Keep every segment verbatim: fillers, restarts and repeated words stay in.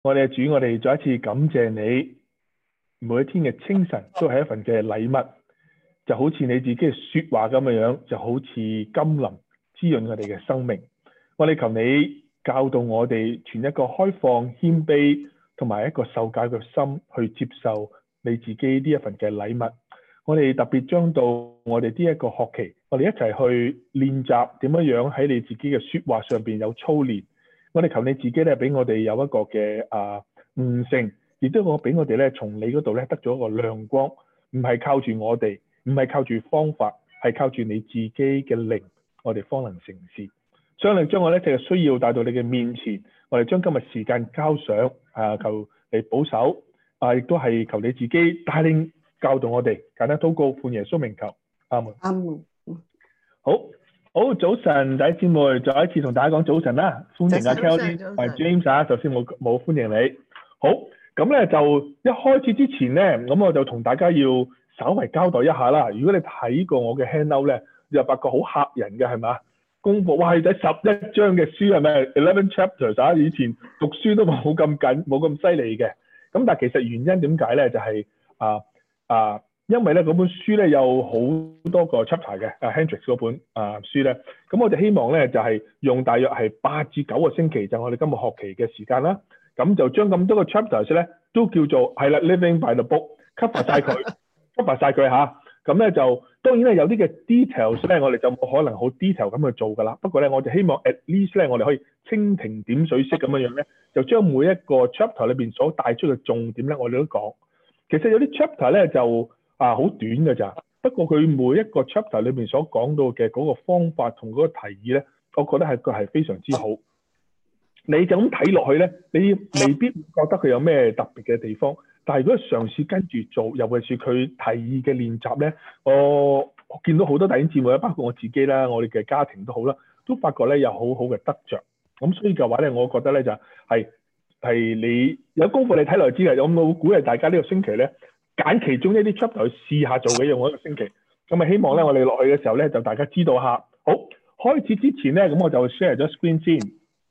我哋嘅主，我哋再一次感謝你，每一天嘅清晨都係一份嘅禮物，就好似你自己嘅說話咁嘅樣，就好似甘霖滋潤我哋嘅生命。我哋求你教導我哋，存一個開放、謙卑同埋一個受教嘅心去接受你自己呢一份嘅禮物。我哋特別將到我哋呢一個學期，我哋一齊去練習點樣樣喺你自己嘅說話上邊有操練。我哋求你自己咧，俾我哋有一個嘅啊悟性，亦都我俾我哋咧，從你嗰度咧得咗一個亮光，唔係靠住我哋，唔係靠住方法，係靠住你自己嘅靈，我哋方能成事。所以你將我咧就係需要帶到你嘅面前，我哋將今日時間交上啊，求你保守啊，亦都係求你自己帶領教導我哋，簡單禱告，奉耶穌名求，阿門。 阿門。 好。好，早晨，弟兄姊妹，再一次同大家講早晨啦，歡迎阿 Kelly 同埋 James 啊，首先冇冇歡迎你。好，咁咧就一開始之前咧，咁我就同大家要稍微交代一下啦。如果你睇過我嘅 handout 咧，你就發覺好嚇人嘅係嘛？公佈哇係第十一章嘅書係咪 eleven chapters 啊？以前讀書都冇咁緊，冇咁犀利嘅。咁但係其實原因點解咧？就係啊啊。因為咧嗰本書咧有好多個 chapter 嘅，啊 Hendricks 嗰本啊書咧，咁我哋希望咧就係、是、用大約係八至九個星期，就係、我哋今個學期嘅時間啦。咁就將咁多個 chapters 咧都叫做係啦 living by the book cover 晒佢，cover 晒佢嚇。咁咧就當然咧有啲嘅 details 咧，我哋就冇可能好 detail 咁去做㗎啦。不過咧，我哋希望 at least 咧，我哋可以蜻蜓點水式咁樣樣咧，就將每一個 chapter 裏邊所帶出嘅重點咧，我哋都講。其實有啲 chapter 咧就啊，好短嘅咋？不過佢每一個 chapter 裏面所講到嘅嗰個方法同嗰個提議咧，我覺得係佢係非常之好。你就咁睇落去咧，你未必覺得佢有咩特別嘅地方。但係如果嘗試跟住做，尤其是佢提議嘅練習咧，我我見到好多弟兄姊妹，包括我自己啦，我哋嘅家庭都好啦，都發覺咧有好好嘅得着。咁所以嘅話咧，我覺得咧就係、是、係你有功夫你睇落知嘅。有冇鼓勵大家呢個星期咧？揀其中一啲 chapter 去試下做嘅，用一個星期。咁啊，希望咧我哋落去嘅時候咧，就大家知道下。好，開始之前咧，咁我就 share 咗 screen 先。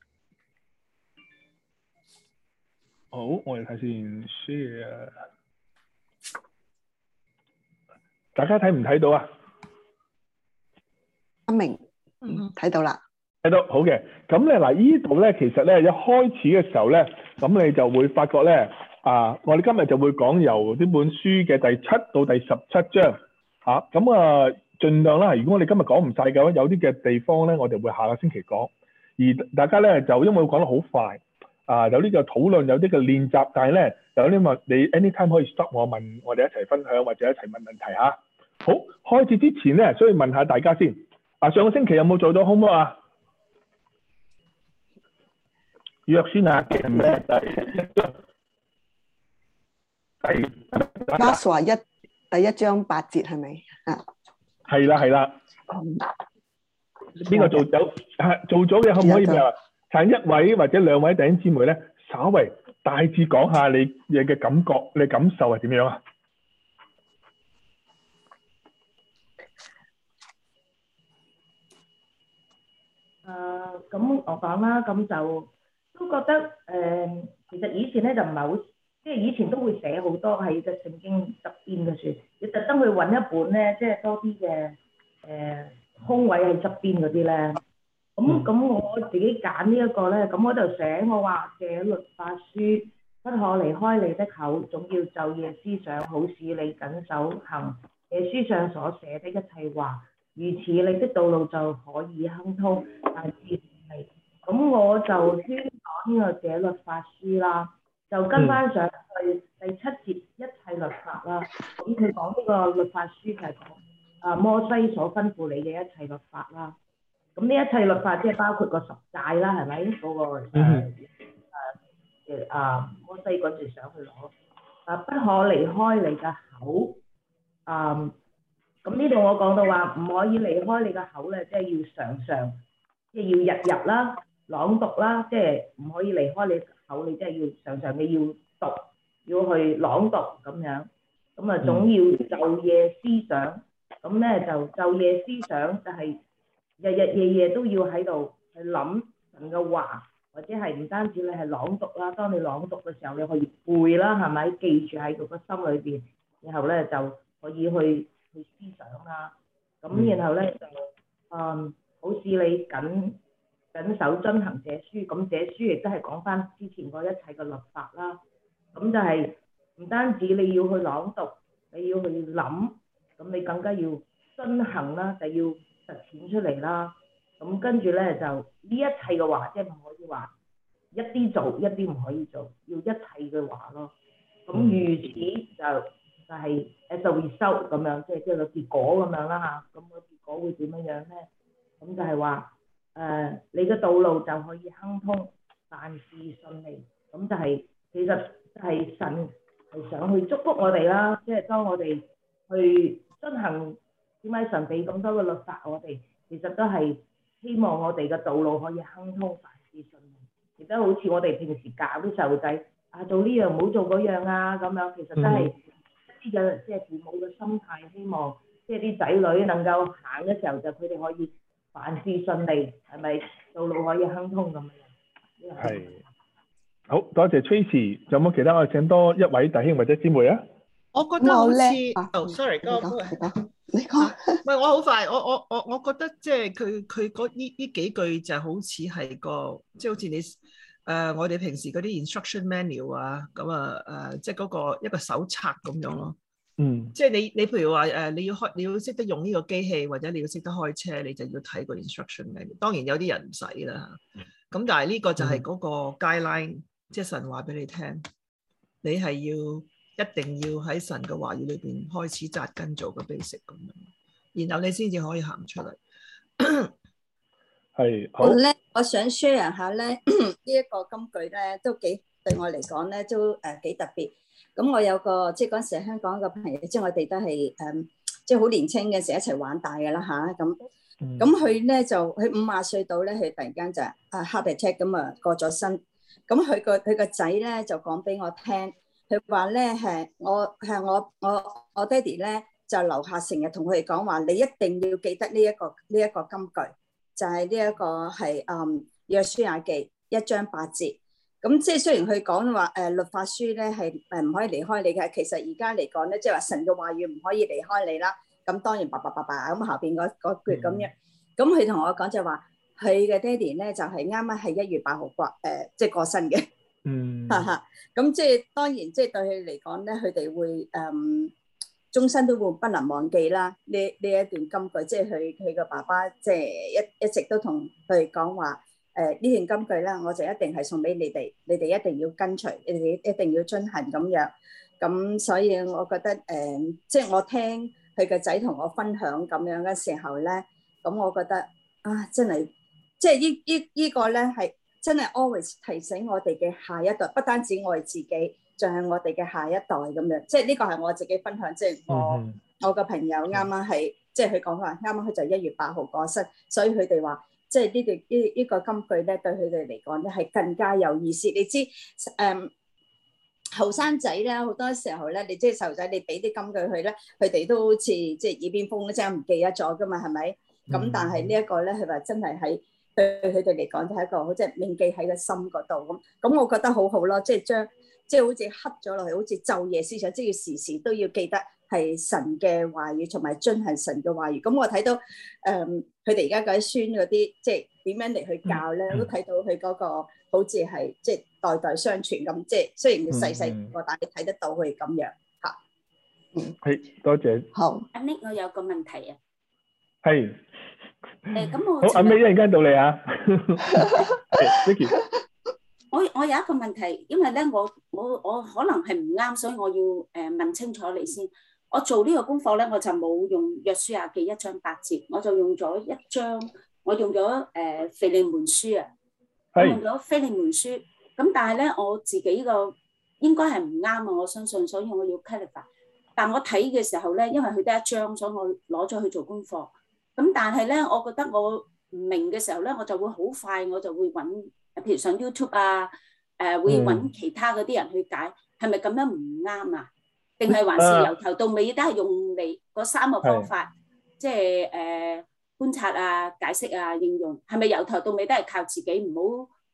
好，我哋睇先 share。大家睇唔睇到啊？ 阿明，嗯，睇到啦。 睇到，好嘅。咁咧嗱，呢度咧其實咧一開始嘅時候咧，咁你就會發覺咧。啊！我哋今日就會講由呢本書嘅第七到第十七章嚇，咁啊盡量啦。如果我哋今日講唔晒嘅話，有啲嘅地方咧，我哋會下個星期講。而大家咧就因為講得好快，啊有啲嘅討論，有啲嘅練習，但係咧有啲問你 anytime 可以 stop 我問我哋一齊分享或者一齊問問題嚇。好，開始之前咧，所以問下大家先。啊，上個星期有冇做到 homework 啊？約書亞記係咩？ Last 話一第一章八節係咪啊？ 係啦係啦。邊個做有做咗嘅可唔可以話請一位或者兩位弟兄姊妹咧，稍微大致講下你嘢嘅感覺，你感受係點樣啊？ 誒，咁我講啦，咁就都覺得誒，其實以前咧就唔係好。即係以前都會寫好多喺隻聖經側邊嘅書，你特登去揾一本咧，即係多啲嘅誒空位喺側邊嗰啲咧。咁咁我自己揀呢一個咧，咁我就寫我話這律法書不可離開你的口，總要晝夜思想，好使你謹守行這書上所寫的一切話，如此你的道路就可以亨通，但是你咁我就圈咗呢個這律法書啦。就跟翻上去第七節一切律法啦，咁佢講呢個律法書就係講啊摩西所吩咐你嘅一切律法啦。咁呢一切律法即係包括個十誡啦，係咪嗰個誒誒啊摩西嗰時想去攞啊，不可離開你嘅口啊。咁呢度我講到話唔可以離開你嘅口咧，即係要常常，即係要日日啦朗讀啦，即係唔可以離開你。你即係要常常你要讀，要去朗讀咁樣，咁啊總要晝夜思想，咁咧就晝夜思想就係日日夜夜都要喺度去諗神嘅話， 或者係唔單止你係朗讀啦，當你朗讀嘅時候，你可以背啦，係咪？記住喺度個心裏邊，然後咧就可以去去思想啦。咁然後咧就嗯，好似你緊緊守遵行這書，咁這書亦都係講翻之前嗰一切嘅律法啦。咁就係唔單止你要去朗讀，你要去諗，咁你更加要遵行啦，就要實踐出嚟啦。咁跟住咧就呢一切嘅話，即係唔可以話一啲做一啲唔可以做，要一切嘅話咯。咁如此就就係 as a result 咁樣，即係即係個結果咁樣啦嚇。咁個結果會點樣樣咧？咁就係話誒，你嘅道路就可以亨通，萬事順利。咁就係其實就係神係想去祝福我哋啦。即係當我哋去遵行點解神俾咁多嘅律法我哋，其實都係希望我哋嘅道路可以亨通，凡事順利。亦都好似我哋平時教啲細路仔啊，做呢樣唔好做嗰樣啊咁樣，其實都係一啲嘅即係父母嘅心態，希望即係啲仔女能夠行嘅時候就佢哋可以凡事順利，係咪道路可以亨通咁樣？ 係，好多謝 Tracy，仲有冇其他我哋請多一位弟兄或者姊妹啊？ 我覺得好似啊哦 ，sorry， 你講，你講，你講。 唔係我好快，我我我我覺得即係佢佢嗰呢呢幾句就好似係個，即係好似你誒、呃、我哋平時嗰啲 instruction manual 啊，咁啊誒，即係嗰個一個手冊咁樣咯。 嗯。 即係你你譬如話誒，你要開你要識得用呢個機器，或者你要識得開車，你就要睇個 instruction manual。當然有啲人唔使啦，咁但係呢個就係嗰個 guideline，、嗯、即係神話俾你聽，你係要。一定要喺神嘅話語裏邊開始扎根做個 basic 咁樣，然後你先至可以行出嚟。 係， 我咧，我想 share 下咧呢一個金句咧，都幾對我嚟講咧都誒幾特別。咁我有個即係嗰陣時喺香港一個朋友，即係我哋都係誒即係好年青嘅時候一齊玩大嘅啦吓，咁咁佢咧就佢五廿歲到咧，佢突然間就啊 heart attack 咁啊過咗身。咁佢個佢個仔咧就講俾我聽。佢話咧係我係我我我爹哋咧就樓下成日同佢哋講話，你一定要記得呢、這、一個呢一、這個金句，就係呢一個係嗯約書亞記一章八節。咁即係雖然佢講話誒律法書咧係誒唔可以離開你嘅，其實而家嚟講咧即係話神嘅話語唔可以離開你啦。咁當然叭叭叭叭咁下邊嗰嗰句咁樣。咁佢同我講就話佢嘅爹哋咧就係啱啱係一月八號過誒即係過身嘅。 嗯， 哈哈，咁即係當然，即係對佢嚟講咧，佢哋會誒終身都會不能忘記啦。呢呢一段金句，即係佢佢個爸爸，即係一一直都同佢哋講話，誒呢段金句咧，我就一定係送俾你哋，你哋一定要跟隨，你哋一定要遵行咁樣。咁所以我覺得誒，即係我聽佢個仔同我分享咁樣嘅時候咧，咁我覺得啊，真係即係呢呢呢個咧係。真係 always 提醒我哋嘅下一代，不單止我哋自己，仲係我哋嘅下一代咁樣。即係呢個係我自己分享，即係我、嗯、我個朋友啱啱係，即係佢講話啱啱佢就一月八號過身，所以佢哋話，即係呢段呢呢個金句咧，對佢哋嚟講咧係更加有意思。你知誒後生仔咧，好多時候咧，你即係細路仔，你俾啲金句佢咧，佢哋都好似即係耳邊風，即係唔記得咗噶嘛，係咪？咁、嗯、但係呢一個咧，佢話真係喺。對佢哋嚟講，就係一個好即係銘記喺個心嗰度咁。咁我覺得好好咯，即係將即係好似刻咗落去，好似晝夜思想，即係要時時都要記得係神嘅話語，同埋遵行神嘅話語。咁我睇到誒，佢哋而家嗰啲孫嗰啲，即係點樣嚟去教咧，都睇到佢嗰個好似係即係代代相傳咁。即係雖然佢細細個，但係你睇得到佢咁樣嚇。 嗯，係多謝。 好， 阿 Nick，我有個問題啊。 係。 誒，咁我好，阿 May 一陣間到你啊。Vicky， 我我有一個問題，因為咧我我我可能係唔啱，所以我要誒問清楚你先。我做呢個功課咧，我就冇用約書亞記一章八節，我就用咗一章，我用咗誒腓利門書啊，我用咗腓利門書。咁但係咧，我自己個應該係唔啱啊，我相信，所以我要 clarify。但我睇嘅時候咧，因為佢得一章，所以我攞咗去做功課。咁但係咧，我覺得我唔明嘅時候咧，我就會好快，我就會揾，譬如上 YouTube 啊，誒、呃、會揾其他嗰啲人去解，係咪咁樣唔啱啊？定係還是由頭到尾都係用你嗰三個方法，即係誒觀察啊、解釋啊、應用，係咪由頭到尾都係靠自己，唔好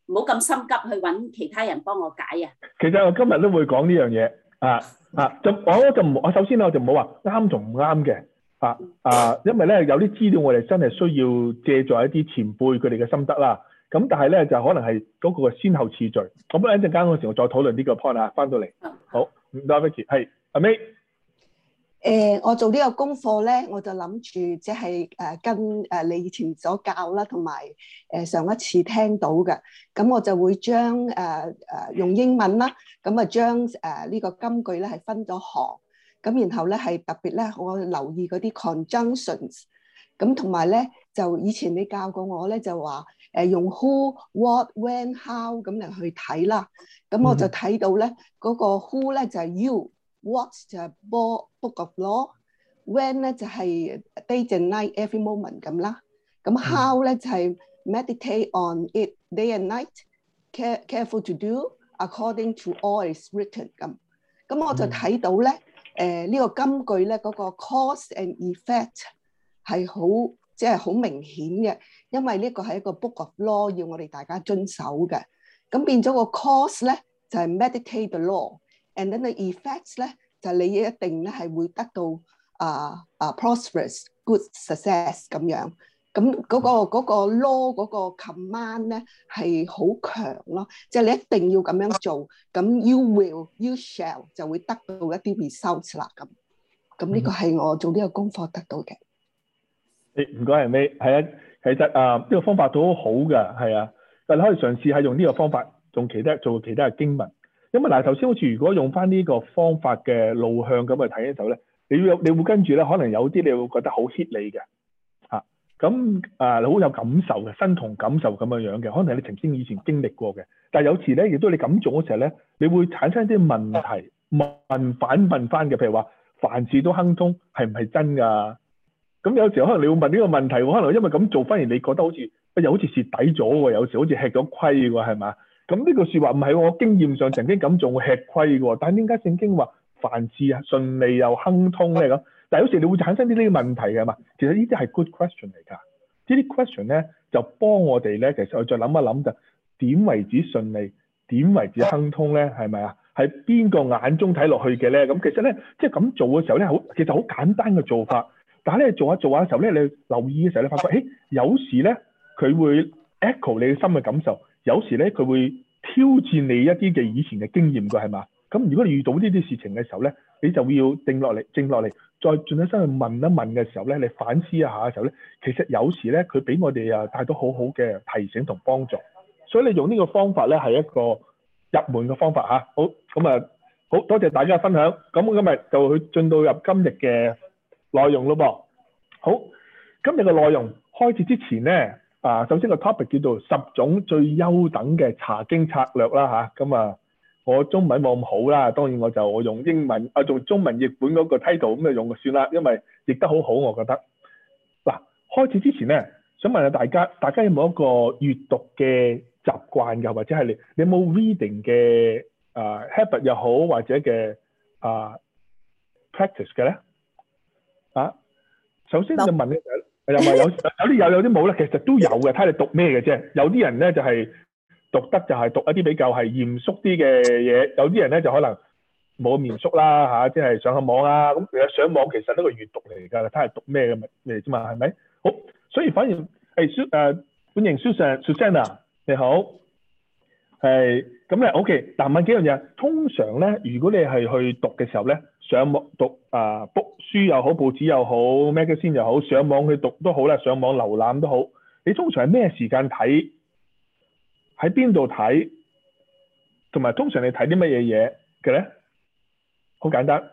唔好咁心急去揾其他人幫我解啊。 其實我今日都會講呢樣嘢啊啊，就我就唔我首先我就唔好話啱同唔啱嘅啊啊，因為咧有啲資料我哋真係需要借助一啲前輩佢哋嘅心得啦。咁但係咧就可能係嗰個先後次序。咁一陣間嗰時我再討論呢個 point 啊，翻到嚟。好，唔該 Vicky，係阿 May。 誒，我做呢個功課咧，我就諗住即係誒跟誒你以前所教啦，同埋誒上一次聽到嘅，咁我就會將誒誒用英文啦，咁啊將誒呢個金句咧係分咗行，咁然後咧係特別咧我留意嗰啲 conjunctions，咁同埋咧就以前你教過我咧就話誒用 who、what、when、how 咁嚟去睇啦，咁我就睇到咧嗰個 who 咧就係 you。What 就係 book of law，when 咧就係 day and night every moment 咁啦。咁 how 咧就係 meditate on it day and night，care careful to do according to all is written 咁。咁我就睇到咧，誒呢個金句咧嗰個 cause and effect 係好即係好明顯嘅，因為呢個係一個 book of law 要我哋大家遵守嘅。咁變咗個 cause 咧就係 meditate the law。And then the effects 咧，就你一定咧係會得到啊啊 prosperous good success 咁樣。咁嗰個嗰個 law 嗰個 command 咧係好強咯，即係你一定要咁樣做，咁 you will you shall 就會得到一啲 results 啦咁。咁呢個係我做呢個功課得到嘅。 誒唔該係咩？係啊，其實啊呢個方法都好好㗎，係啊，但你可以嘗試下用呢個方法，用其他做其他嘅經文。因為嗱頭先好似如果用翻呢個方法嘅路向咁去睇嘅時候咧，你要你會跟住咧，可能有啲你會覺得好 hit 你嘅嚇，咁啊你好有感受嘅，身同感受咁樣樣嘅，可能係你曾經以前經歷過嘅。但係有時咧，亦都你咁做嘅時候咧，你會產生一啲問題，問反問翻嘅，譬如話凡事都亨通係唔係真㗎？咁有時可能你會問呢個問題，可能因為咁做，反而你覺得好似又好似蝕底咗喎，有時好似吃咗虧喎，係嘛？咁呢個説話唔係我經驗上曾經咁做，我吃虧嘅喎。但係點解聖經話凡事順利又亨通咧咁？但係有時你會產生啲呢啲問題嘅嘛。其實呢啲係 good question 嚟㗎。呢啲 question 咧就幫我哋咧，其實我再諗一諗就點為止順利，點為止亨通咧？係咪啊？係邊個眼中睇落去嘅咧？咁其實咧，即係咁做嘅時候咧，好其實好簡單嘅做法。但係咧做下做下嘅時候咧，你留意嘅時候，你發覺，誒有時咧佢會 echo 你嘅心嘅感受。有時咧，佢會挑戰你一啲嘅以前嘅經驗㗎，係嘛？咁如果你遇到呢啲事情嘅時候咧，你就要定落嚟，靜落嚟，再盡一身去問一問嘅時候咧，你反思一下嘅時候咧，其實有時咧，佢俾我哋啊帶到好好嘅提醒同幫助。所以你用呢個方法咧，係一個入門嘅方法嚇。好，咁啊，好多謝大家分享。咁今日就去進到入今日嘅內容咯噃。好，今日嘅內容開始之前咧。啊，首先個 topic 叫做十種最優等嘅查經策略啦嚇，咁啊我中文冇咁好啦，當然我就我用英文啊，用中文譯本嗰個 title 咁就用就算啦，因為譯得好好我覺得。嗱、啊，開始之前咧，想問下大家，大家有冇一個閱讀嘅習慣㗎，或者係你你有冇 reading 嘅啊 habit 又好，或者嘅啊 practice 嘅咧？啊，首先就問你。又咪有有啲有有啲冇咧，其實都有嘅，睇你讀咩嘅啫。有啲人咧就係、是、讀得就係讀一啲比較係嚴肅啲嘅嘢，有啲人咧就可能冇咁嚴肅啦嚇，即、啊、係、就是、上下網啊。咁其實上網其實都係閱讀嚟㗎，睇下讀咩嘅嚟啫嘛，係咪？好，所以反而誒誒歡迎 Susan Susanna 你好，係咁咧 OK。嗱問幾樣嘢，通常咧如果你係去讀嘅時候咧。上網讀啊，book 書又好，報紙又好 ，magazine 又好，上網去讀都好啦，上網瀏覽都好。你通常係咩時間睇？喺邊度睇？同埋通常你睇啲乜嘢嘢嘅咧？好簡單。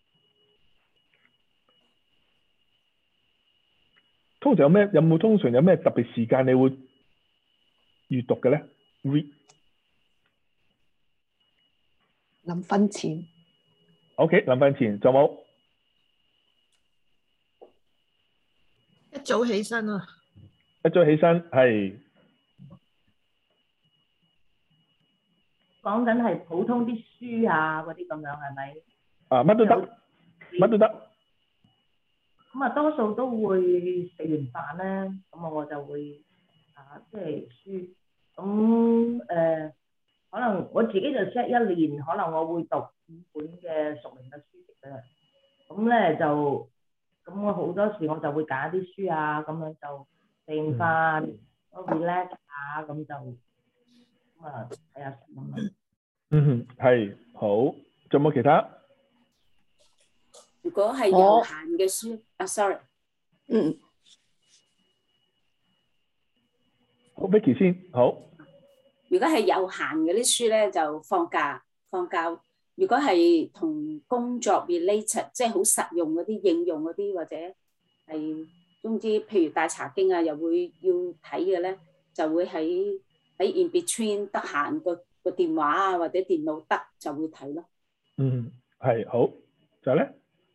通常有咩？有冇通常有咩特別時間你會閱讀嘅咧 ？read 臨瞓前。 O.K. 臨瞓前仲有冇？ 一早起身啊！ 一早起身係講緊係普通啲書啊嗰啲咁樣係咪？ 啊乜都得，乜都得。 咁啊，多數都會食完飯咧，咁我就會啊，即係書咁誒、呃，可能我自己就 set 一年，可能我會讀五本嘅屬靈嘅書籍嘅。咁咧就，咁我好多時我就會揀啲書啊，咁樣就食完飯，我 relax 下，咁就咁啊睇下書咁樣。 嗯，係好。仲有冇其他？ 如果係有限嘅書，啊 sorry， 嗯， 好 Vicky 先，好。 如果係有限嗰啲書咧，就放假放假。如果係同工作 related，即係好實用嗰啲應用嗰啲，或者係總之，譬如大查經啊，又會要睇嘅咧，就會喺喺 in between 得閒個個電話啊或者電腦得就會睇咯。 嗯，係好。就咧？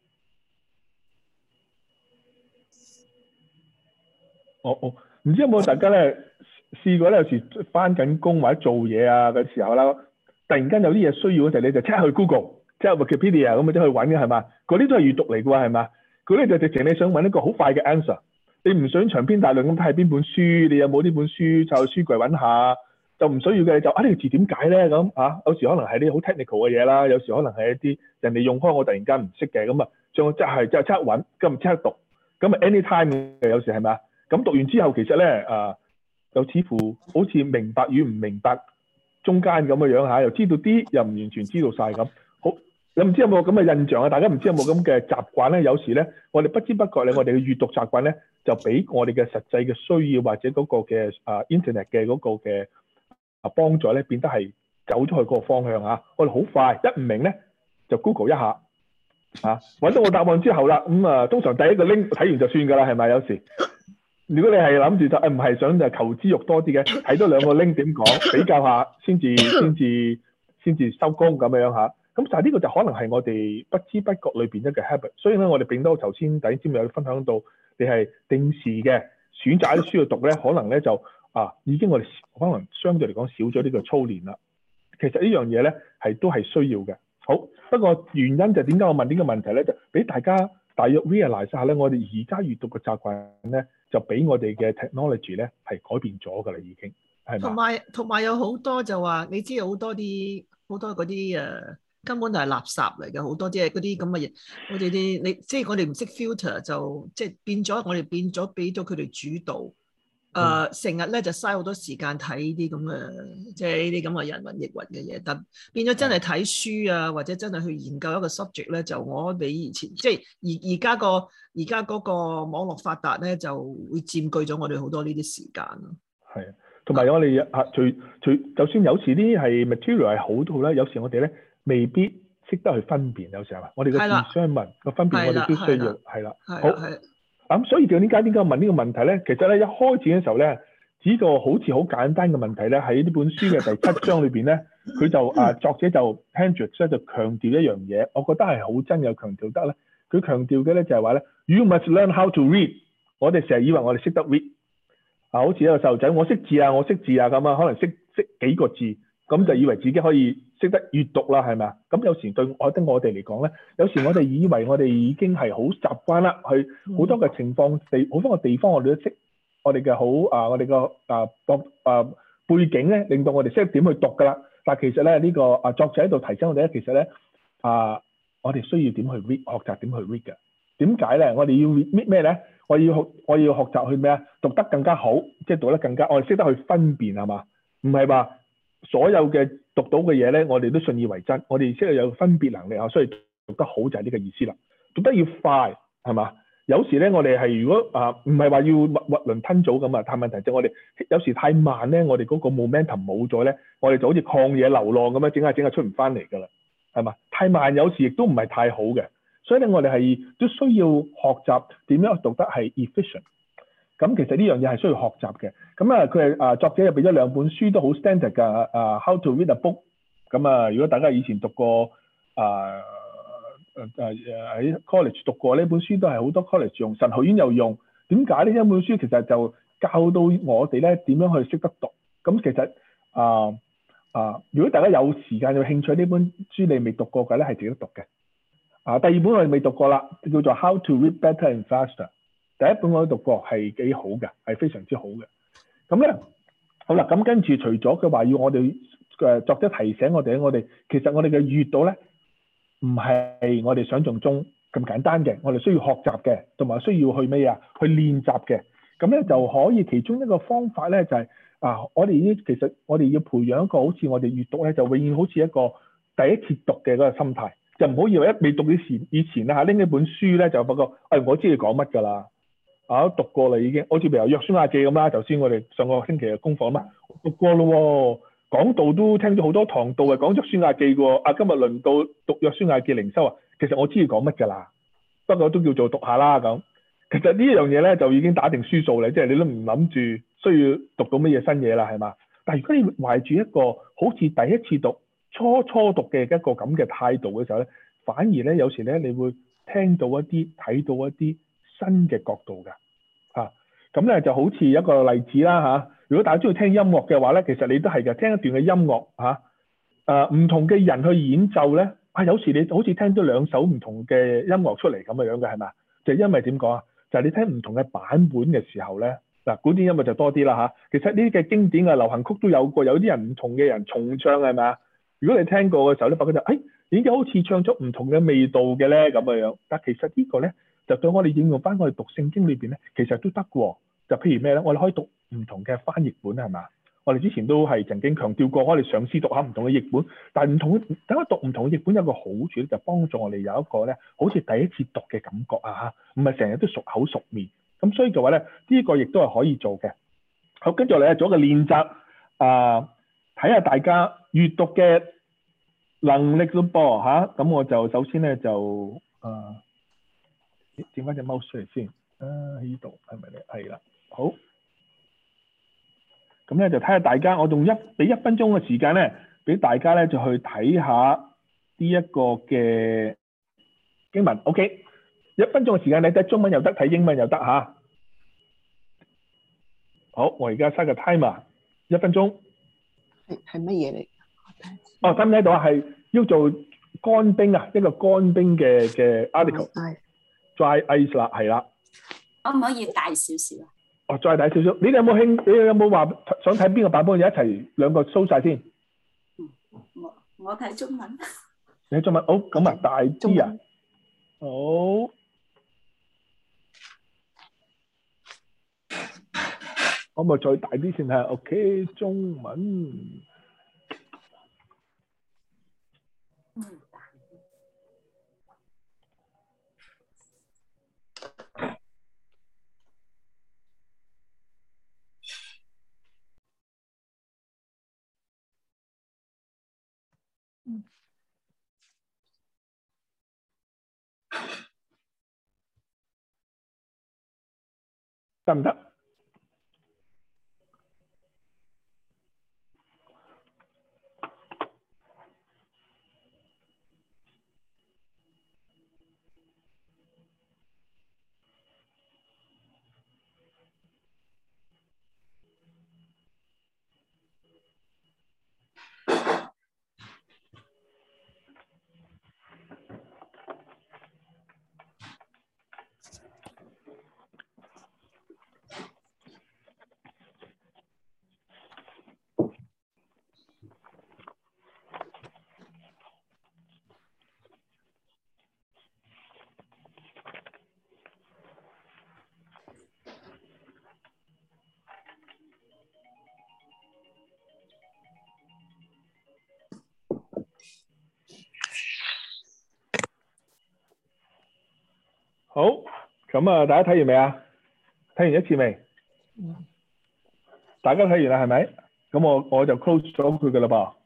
我我唔知有冇大家咧試過咧？有時翻緊工或者做嘢啊嘅時候啦，突然間有啲嘢需要嗰陣，你就即刻去 Google，即係 Wikipedia 咁啊，即去揾嘅係嘛？嗰啲都係閱讀嚟嘅喎，係嘛？佢咧就直情你想揾一個好快嘅 answer，你唔想長篇大論咁睇邊本書，你有冇呢本書就去書櫃揾下，就唔需要嘅就啊呢個字點解咧咁啊？有時可能係啲好 technical 嘅嘢啦，有時可能係一啲人哋用開我突然間唔識嘅咁啊，將即係即係即刻揾，咁咪即刻讀，咁啊 anytime 嘅有時係咪啊？咁讀完之後其實咧啊，又似乎好似明白與唔明白中間咁嘅樣嚇，又知道啲又唔完全知道晒咁。好，你唔知有冇咁嘅印象啊？大家唔知有冇咁嘅習慣咧？有時咧，我哋不知不覺咧，我哋嘅閱讀習慣咧，就俾我哋嘅實際嘅需要或者嗰個嘅啊 internet 嘅嗰個嘅啊幫助咧，變得係走咗去嗰個方向嚇。我哋好快一唔明咧，就 Google 一下嚇，揾到個答案之後啦，咁啊通常第一個 link 睇完就算㗎啦，係咪有時？如果你係諗住就誒唔係想就求知欲多啲嘅，睇多兩個 link 點講，比較下先至先至先至收工咁樣嚇。咁但係呢個就可能係我哋不知不覺裏邊一個 habit。所以咧，我哋並都頭先第一節有分享到，你係定時嘅選擇啲書去讀咧，可能咧就啊已經我哋可能相對嚟講少咗呢個操練啦。其實呢樣嘢咧係都係需要嘅。好，不過原因就點解我問呢個問題咧，就俾大家大約 realize 下咧，我哋而家閱讀嘅習慣咧。就俾我哋嘅 technology 咧係改變咗㗎啦，已經係嘛？ 同埋同埋有好多就話，你知有好多啲好多嗰啲誒根本就係垃圾嚟嘅，好多即係嗰啲咁嘅嘢。我哋啲你即係我哋唔識 filter，就即係變咗，我哋變咗俾咗佢哋主導。誒成日咧就嘥好多時間睇呢啲咁嘅，即係呢啲咁嘅人云亦云嘅嘢。但變咗真係睇書啊，或者真係去研究一個 subject 咧，就我比以前即係而而家個而家嗰個網絡發達咧，就會佔據咗我哋好多呢啲時間咯。係啊， 同埋我哋啊，除除就算有時啲係 material 係好都好啦，有時我哋咧未必識得去分辨，有時係嘛？我哋嘅字相文個分辨，我哋都需要係啦。好。咁、嗯、所以就點解點解問呢個問題咧？其實咧一開始嘅時候咧，只個好似好簡單嘅問題咧，喺呢本書嘅第七章裏邊咧，佢就啊作者就 Hendricks 咧就強調一樣嘢，我覺得係好真有強調得咧。佢強調嘅咧就係話咧 ，You must learn how to read。我哋成日以為我哋識得 read 啊，好似一個細路仔，我識字啊，我識字啊咁啊，可能識識幾個字，咁就以為自己可以識得閱讀啦，係咪啊？咁有時對我覺得我哋嚟講咧，有時我哋以為我哋已經係好習慣啦，去好多嘅情況地，好多個地方我哋都識，我哋嘅好啊，我哋個啊博啊背景咧，令到我哋識點去讀㗎啦。但係其實咧，呢個啊作者喺度提醒我哋咧，其實咧啊，我哋需要點去 read，學習點去 read 嘅。點解咧？我哋要 read 咩咧？我要學我要學習去咩啊？讀得更加好，即係讀得更加，我哋識得去分辨係嘛？唔係話所有嘅讀到嘅嘢咧，我哋都信以為真。我哋識得有分別能力啊，所以讀得好就係呢個意思啦。讀得要快係嘛？有時咧，我哋係如果啊唔係話要囫圇吞棗咁啊，但問題就係我哋有時太慢咧，我哋嗰個 momentum 冇咗咧，我哋就好似曠野流浪咁樣，整下整下出唔翻嚟㗎啦，係嘛？太慢有時亦都唔係太好嘅，所以咧我哋係都需要學習點樣讀得係 efficient。咁其實呢樣嘢係需要學習嘅。咁啊，佢係啊作者又俾咗兩本書都好 standard 㗎。啊 ，How to read a book。咁啊，如果大家以前讀過啊誒誒喺 college 讀過呢本書，都係好多 college 用，神學院又用。點解呢？一本書其實就教到我哋咧點樣去識得讀。咁其實啊啊，如果大家有時間有興趣，呢本書你未讀過嘅咧係值得讀嘅。啊，第二本我哋未讀過啦，叫做 How to read better and faster。第一本我都讀過，係幾好嘅，係非常之好嘅。咁咧好啦，咁跟住除咗佢話要我哋誒作者提醒我哋，我哋其實我哋嘅閱讀咧，唔係我哋想象中咁簡單嘅，我哋需要學習嘅，同埋需要去咩啊？去練習嘅。咁咧就可以其中一個方法咧就係、是、啊，我哋呢其實我哋要培養一個好似我哋閱讀咧，就永遠好似一個第一次讀嘅嗰個心態，就唔好以為一未讀以前以前咧嚇拎一本書咧就發覺，誒、哎、我知你講乜㗎啦。啊，都讀過啦已經，好似譬如約書亞記咁啦，頭先我哋上個星期嘅功課啊嘛，讀過咯喎，講道都聽咗好多堂道嘅講約書亞記嘅喎，啊今日輪到讀約書亞記靈修啊，其實我知你講乜㗎啦，不過都叫做讀下啦咁。其實呢一樣嘢咧就已經打定輸數啦，即係你都唔諗住需要讀到乜嘢新嘢啦，係嘛？但係如果你懷住一個好似第一次讀、初初讀嘅一個咁嘅態度嘅時候咧，反而咧有時咧你會聽到一啲、睇到一啲新嘅角度㗎，嚇咁咧就好似一個例子啦嚇、啊。如果大家中意聽音樂嘅話咧，其實你都係嘅，聽一段嘅音樂嚇，誒、啊、唔同嘅人去演奏咧，啊有時你好似聽到兩首唔同嘅音樂出嚟咁嘅樣嘅係嘛？就係、因為點講啊？就係、係、你聽唔同嘅版本嘅時候咧，嗱、啊、古典音樂就多啲啦嚇。其實呢啲嘅經典嘅流行曲都有過，有啲人唔同嘅人重唱係咪啊？如果你聽過嘅時候咧，發覺就誒點解好似唱出唔同嘅味道嘅咧咁嘅樣？但其實個呢個咧。就對我哋應用翻我哋讀聖經裏邊咧，其實都得喎。就譬如咩咧，我哋可以讀唔同嘅翻譯本係嘛？我哋之前都係曾經強調過，我哋嘗試讀下唔同嘅譯本。但係唔同，等我讀唔同嘅譯本有個好處咧，就幫助我哋有一個咧，好似第一次讀嘅感覺啊嚇，唔係成日都熟口熟面。咁所以嘅話咧，呢、這個亦都係可以做嘅。好，跟住我哋做一個練習啊，睇下大家閱讀嘅能力咯噃嚇。咁、啊、我就首先咧就啊。點翻隻 mouse 出嚟先啊！呢度係咪咧？係啦，好。咁咧就睇下大家，我用一俾一分鐘嘅時間咧，俾大家咧就去睇下呢一個嘅經文。OK，一分鐘嘅時間，你睇中文又得，睇英文又得嚇。好，我而家 set 個 timer， 一分鐘。 係係乜嘢嚟？ 哦，睇唔睇到啊？係要做乾冰啊，一個乾冰嘅嘅 article。係。Dry ice 啦，係啦。 可唔可以大少少啊？哦， 再大少少。你哋有冇興？你哋有冇話想睇邊個版本？一齊兩個 show 晒先。 我我睇中文。 你睇中文，好咁啊，大啲啊。好。可唔可以再大啲先睇下 ？OK， 中文。嗯。得唔得？好，咁啊，大家睇完未啊？睇完一次未？嗯。大家睇完啦，係咪？咁我我就 close 咗佢㗎啦噃。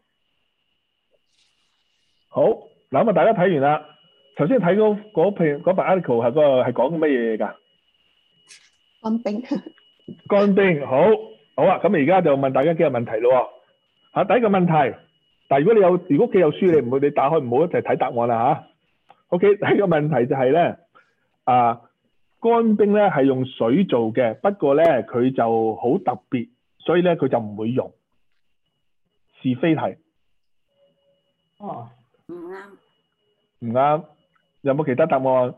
好，嗱咁啊，大家睇完啦。頭先睇嗰嗰篇嗰份 article 係個係講乜嘢㗎？ 乾冰。 乾冰，好，好啊。咁而家就問大家幾個問題咯。嚇，第一個問題，但係如果你有如果屋企有書，你唔會你打開唔好一齊睇答案啦嚇。OK，第一個問題就係咧。啊，乾冰咧係用水做嘅，不過咧佢就好特別，所以咧佢就唔會溶。是非題。 哦，唔啱。 唔啱。有冇其他答案？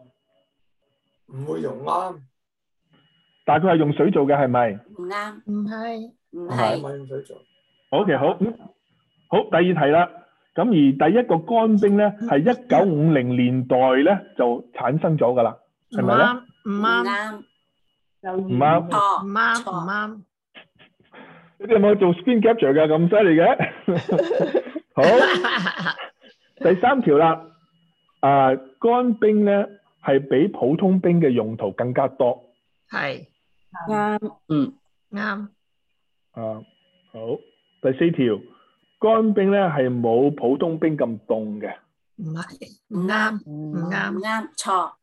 唔會溶啱。 但係佢係用水做嘅，係咪？ 唔啱。 唔係。 唔係， 唔使做。 OK， 好，好，第二題啦。咁而第一個乾冰咧，係一九五零年代咧就產生咗㗎啦，係咪咧？ 唔唔啱， 啱， 就唔啱。 錯， 唔啱，唔錯， 啱。 你哋有冇做 screen capture 㗎？咁犀利嘅？好，第三條啦。啊，乾冰咧係比普通冰嘅用途更加多。 係啱，嗯， 啱。 啊，好。第四條，乾冰咧係冇普通冰咁凍嘅。 唔係，唔啱，唔唔啱。 啱，錯，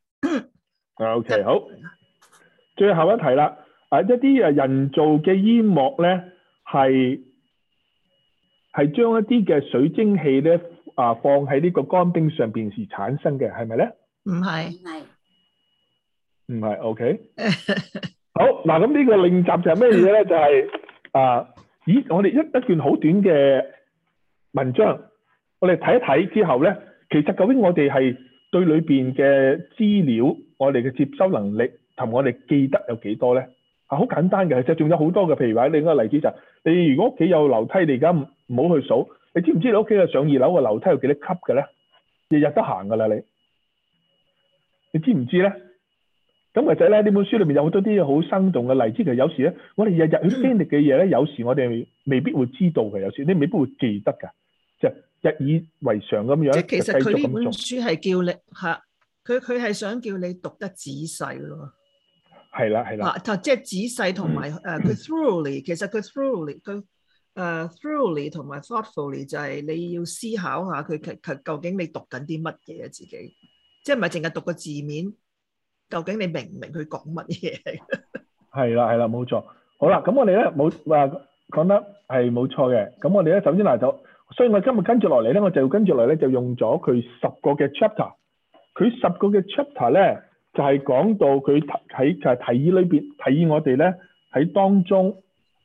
OK， 好。最後一題啦。啊，一啲誒人造嘅煙幕咧係係將一啲嘅水蒸氣咧啊放喺呢個乾冰上邊時產生嘅，係咪咧？ 唔唔係。 係， 唔係。OK。好嗱，咁呢個練習就係咩嘢咧？就係、啊，咦，我哋一一段好短嘅文章，我哋睇一睇之後咧，其實究竟我哋係對裏邊嘅資料，我哋嘅接收能力同我哋記得有幾多咧？啊，好簡單嘅，其實仲有好多嘅。譬如話，另一個例子就係、你如果屋企有樓梯，你而家唔好去數，你知唔知你屋企嘅上二樓嘅樓梯有幾多級嘅咧？日日都行㗎啦，你你知唔知咧？咁或者咧，呢本書裏面有好多啲好生動嘅例子。其實有時咧，我哋日日去經歷嘅嘢咧，有時我哋未必會知道嘅，有時你未必會記得㗎，就日以為常咁樣。 即係其實佢呢本就繼續咁做。 書係叫你嚇，佢佢係想叫你讀得仔細咯。 係啦，係啦。 啊，即係仔細同埋誒，佢 thoroughly，其實佢 thoroughly，佢誒 thoroughly 同埋 thoughtfully 就係你要思考下佢其其究竟你讀緊啲乜嘢啊？自己即係唔係淨係讀個字面？究竟你明唔明佢講乜嘢？ 係啦，係啦，冇錯。好啦，咁我哋咧冇話講得係冇錯嘅。咁我哋咧首先嗱就，所以我今日跟住落嚟咧，我就跟住落嚟咧就用咗佢十個嘅 chapter。佢十個嘅 chapter 咧就係、是、講到佢喺就係提議裏邊提議我哋咧喺當中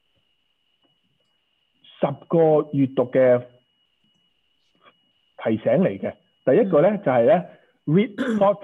十個閱讀嘅提醒嚟嘅。第一個咧就係、是、咧 read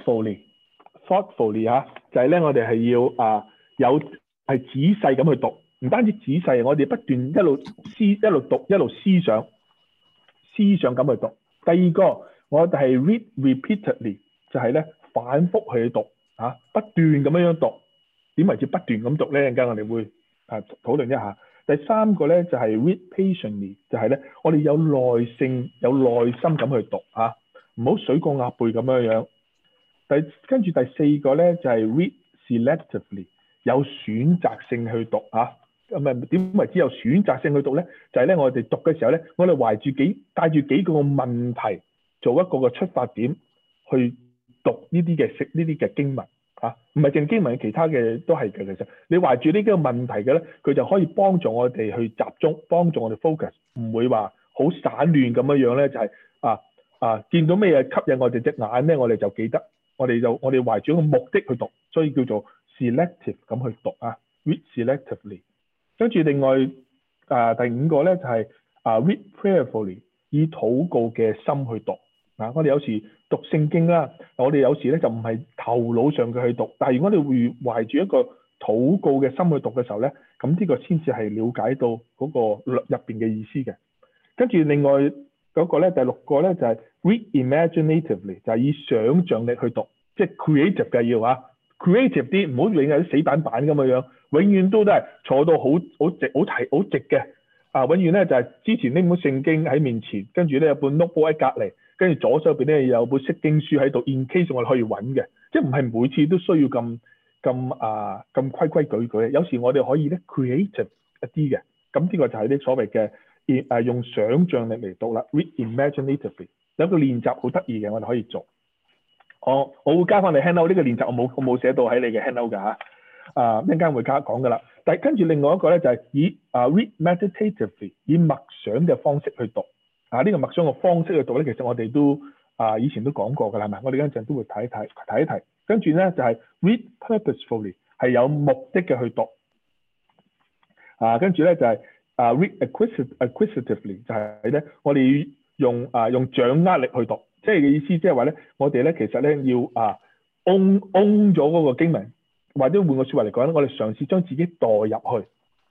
thoughtfully。thoughtfully 嚇，就係咧，我哋係要啊有係仔細咁去讀，唔單止仔細，我哋不斷一路思一路讀一路思想，思想咁去讀。第二個，我哋係 read repeatedly，就係咧反覆去讀嚇，不斷咁樣樣讀。點為之不斷咁讀咧？陣間我哋會啊討論一下。第三個咧就係 read patiently，就係咧我哋有耐性、有耐心咁去讀嚇，唔好水過鴨背咁樣樣。第跟住第四個咧就係 read selectively，有選擇性去讀嚇。咁啊點為之有選擇性去讀咧？就係咧我哋讀嘅時候咧，我哋懷住幾帶住幾個問題做一個嘅出發點去讀呢啲嘅識呢啲嘅經文嚇，唔係淨經文，其他嘅都係嘅。其實你懷住呢幾個問題嘅咧，佢就可以幫助我哋去集中，幫助我哋 focus，唔會話好散亂咁樣樣咧。就係啊啊見到咩嘢吸引我哋隻眼咧，我哋就記得。我哋就我哋懷住一個目的去讀，所以叫做 selective 咁去讀啊 ，read selectively。跟住另外啊第五個咧就係啊 read prayerfully，以禱告嘅心去讀啊。我哋有時讀聖經啦，我哋有時咧就唔係頭腦上嘅去讀，但係如果你會懷住一個禱告嘅心去讀嘅時候咧，咁呢個先至係了解到嗰個入邊嘅意思嘅。跟住另外嗰個咧第六個咧就係 read imaginatively，就係以想像力去讀，即係 creative 嘅要啊 ，creative 啲，唔好永遠啲死板板咁嘅樣，永遠都都係坐到好好直好提好直嘅啊！永遠咧就係之前呢本聖經喺面前，跟住咧有本 notebook 喺隔離，跟住左手邊咧有本釋經書喺度 ，in case 我哋可以揾嘅，即係唔係每次都需要咁咁啊咁規規矩矩嘅，有時我哋可以咧 creative 一啲嘅，咁呢個就係啲所謂嘅。誒用想像力嚟讀啦 ，read imaginatively 有一個練習好得意嘅，我哋可以做。我我會加翻你 handout 呢個練習，我冇我冇寫到喺你嘅 handout 㗎嚇。啊，一陣間會加講㗎啦。但係跟住另外一個咧就係、是、以啊 read meditatively 以默想嘅方式去讀。啊，呢、這個默想嘅方式去讀咧，其實我哋都啊以前都講過㗎啦，係咪？我哋一陣都會睇一睇睇一睇。跟住咧就係、是、read purposefully 係有目的嘅去讀。啊，跟住咧就係、是。啊、uh, read acquisitively 就係咧，我哋用啊、uh, 用掌握力去讀，即係嘅意思，即係話咧，我哋咧其實咧要啊 own own 咗嗰個經文，或者換個説話嚟講咧，我哋嘗試將自己代入去，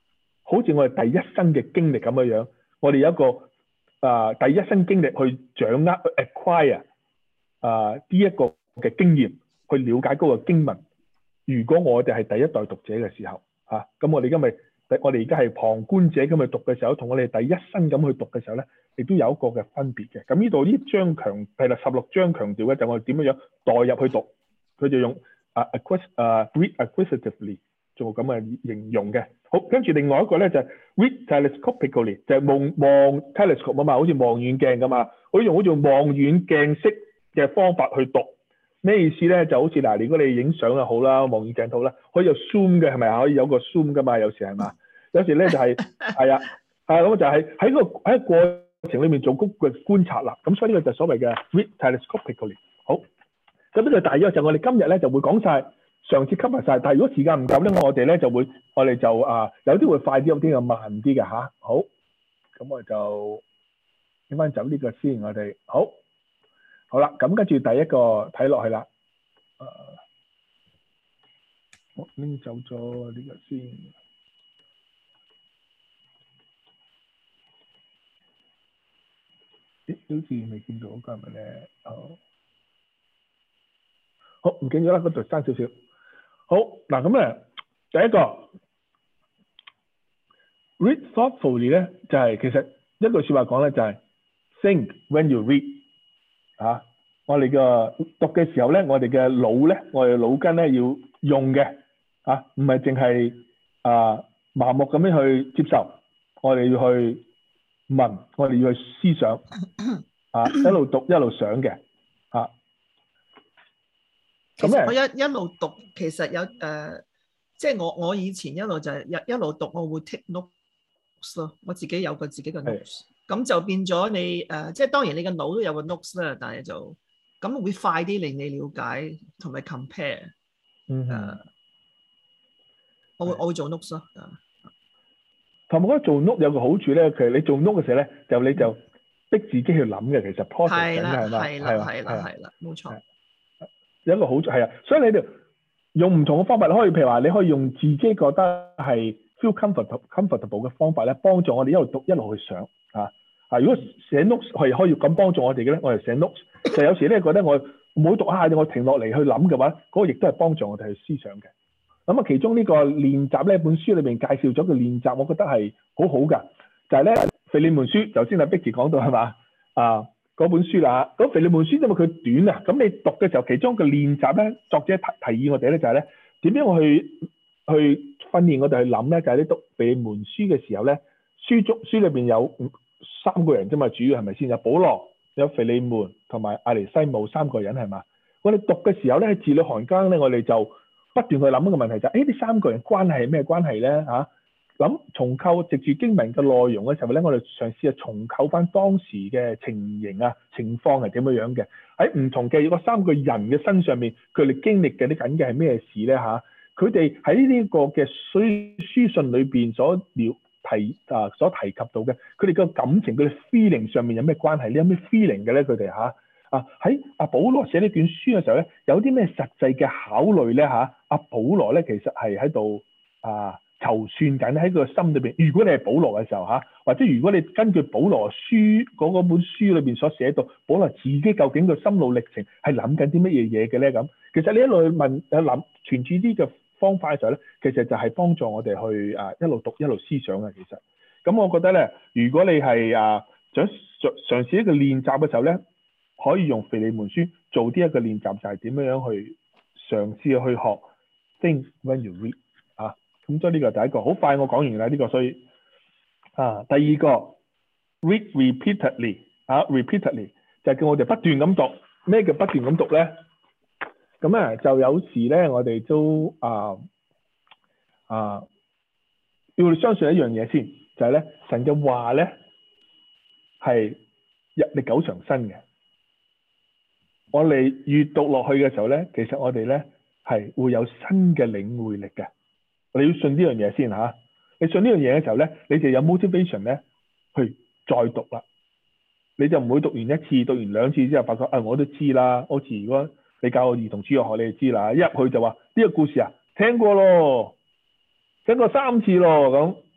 好似我哋第一生嘅經歷咁樣樣，我哋有一個啊、呃、第一生經歷去掌握 acquire 啊呢一個嘅經驗，去了解嗰個經文。如果我哋係第一代讀者嘅時候，嚇、啊、咁我哋今日我哋而家係旁觀者咁去讀嘅時候，同我哋第一生咁去讀嘅時候咧，亦都有一個嘅分別嘅。咁呢度呢章強係啦，十六章強調嘅就係我哋點樣樣代入去讀，佢就用啊 acquis 啊 read acquisitively 做咁嘅形容嘅。好，跟住另外一個咧就係 read telescopically，就係望望 telescope 啊嘛，好似望遠鏡咁嘛，可以用好似望遠鏡式嘅方法去讀。咩意思咧？就好似嗱，如果你影相又好啦，望遠鏡好啦，可以有 zoom 嘅係咪啊？可以有個 zoom 噶嘛？有時係嘛？有時咧就係係啊，係咁就係喺個喺個過程裏面做嗰個觀察啦。咁所以呢個就所謂嘅 read telescopically。好，咁呢個大約就我哋今日咧就會講晒，上次 cover 晒。但係如果時間唔夠咧，我哋咧就會我哋就啊有啲會快啲，有啲又慢啲嘅吓。好，咁我就點翻走呢個先，我哋好。好啦，咁跟住第一個睇落去啦。誒、呃，我拎走咗呢個先。咦，好似未見到嗰個係咪咧？好，好唔見咗啦，嗰度爭少少。好，嗱咁咧，第一個 read thoughtfully 咧，就係、是、其實一句説話講咧，就係、是、think when you read。啊！我哋嘅讀嘅時候咧，我哋嘅腦咧，我哋腦筋咧要用嘅，啊，唔係淨係啊盲目咁樣去接受，我哋要去問，我哋要去思想，啊，一路讀一路想嘅，啊。 其實我一一路讀，其實有誒，即、呃、係、就是、我我以前一路就係一一路讀，我會 take notes 咯，我自己有個自己嘅 notes。咁就變咗你誒、呃，即係當然你個腦都有個 notes 啦，但係就咁會快啲令你了解同埋 compare。嗯、呃、我會我會做 notes 咯。 同埋我覺得做 note 有個好處咧，其實你做 note 嘅時候咧，就你就逼自己去諗嘅，其實 process 緊係嘛，係啦係啦係啦，冇錯。 有一個好處係啊，所以你哋用唔同嘅方法，你可以譬如話，你可以用自己覺得係 feel comfortable comfortable 嘅方法咧，幫助我哋一路讀一路去想啊。啊！如果寫 notes 係可以咁幫助我哋嘅咧，我哋寫 notes 就有時咧覺得我冇讀下，我停落嚟去諗嘅話，嗰、那個亦都係幫助我哋去思想嘅。咁啊，其中呢個練習呢本書裏邊介紹咗個練習，我覺得係好好㗎。就係、是、咧《腓利門書》，頭先阿 Bicky 講到係嘛啊嗰本書啦。咁《腓利門書》因為佢短啊，咁你讀嘅時候，其中一個練習咧，作者提提議我哋咧就係咧點樣去去訓練我哋去諗咧，就係、是、你讀《腓利門書》嘅時候咧，書中書裏邊有三個人啫嘛，主要係咪先？有保羅、有腓利門同埋阿尼西姆三個人係嘛？我哋讀嘅時候咧，喺字裏行間咧，我哋就不斷去諗一個問題就係、是：誒呢三個人關係係咩關係咧？嚇、啊，諗重構藉住經文嘅內容嘅時候咧，我哋嘗試去重構翻當時嘅情形啊、情況係點樣樣嘅。喺唔同嘅嗰三個人嘅身上面，佢哋經歷嘅啲緊嘅係咩事咧？嚇、啊，佢哋喺呢個嘅書書信裏邊所了提啊所提及到嘅，佢哋個感情，佢哋 feeling 上面有咩關係？你有咩 feeling 嘅咧？佢哋嚇啊喺阿保羅寫呢卷書嘅時候咧，有啲咩實際嘅考慮咧？嚇，阿保羅咧其實係喺度啊籌算緊喺佢個心裏邊。如果你係保羅嘅時候嚇，或者如果你根據保羅書嗰嗰本書裏邊所寫到，保羅自己究竟個心路歷程係諗緊啲乜嘢嘢嘅咧？咁其實你一路去問誒諗傳住啲嘅方法嘅時候咧，其實就係幫助我哋去啊一路讀一路思想嘅。其實咁，我覺得咧，如果你係啊想嘗嘗試一個練習嘅時候咧，可以用腓利門書做啲一個練習，就係點樣樣去嘗試去學 think when you read 啊。咁所以呢個第一個好快，我講完啦呢個，所以啊第二個 read repeatedly 啊 repeatedly 就係叫我哋不斷咁讀。咩叫不斷咁讀咧？咁啊，就有時咧，我哋都啊啊要相信一樣嘢先，就係、是、咧神嘅話咧係日歷久常新嘅。我哋越讀落去嘅時候咧，其實我哋咧係會有新嘅領會力嘅。你要信呢樣嘢先嚇、啊。你信呢樣嘢嘅時候咧，你就有 motivation 咧去再讀啦。你就唔會讀完一次、讀完兩次之後，發覺啊，我都知啦。好似如果你教我兒童主日學，你就知啦。一入去就話呢、這個故事啊，聽過咯，聽過三次咯咁。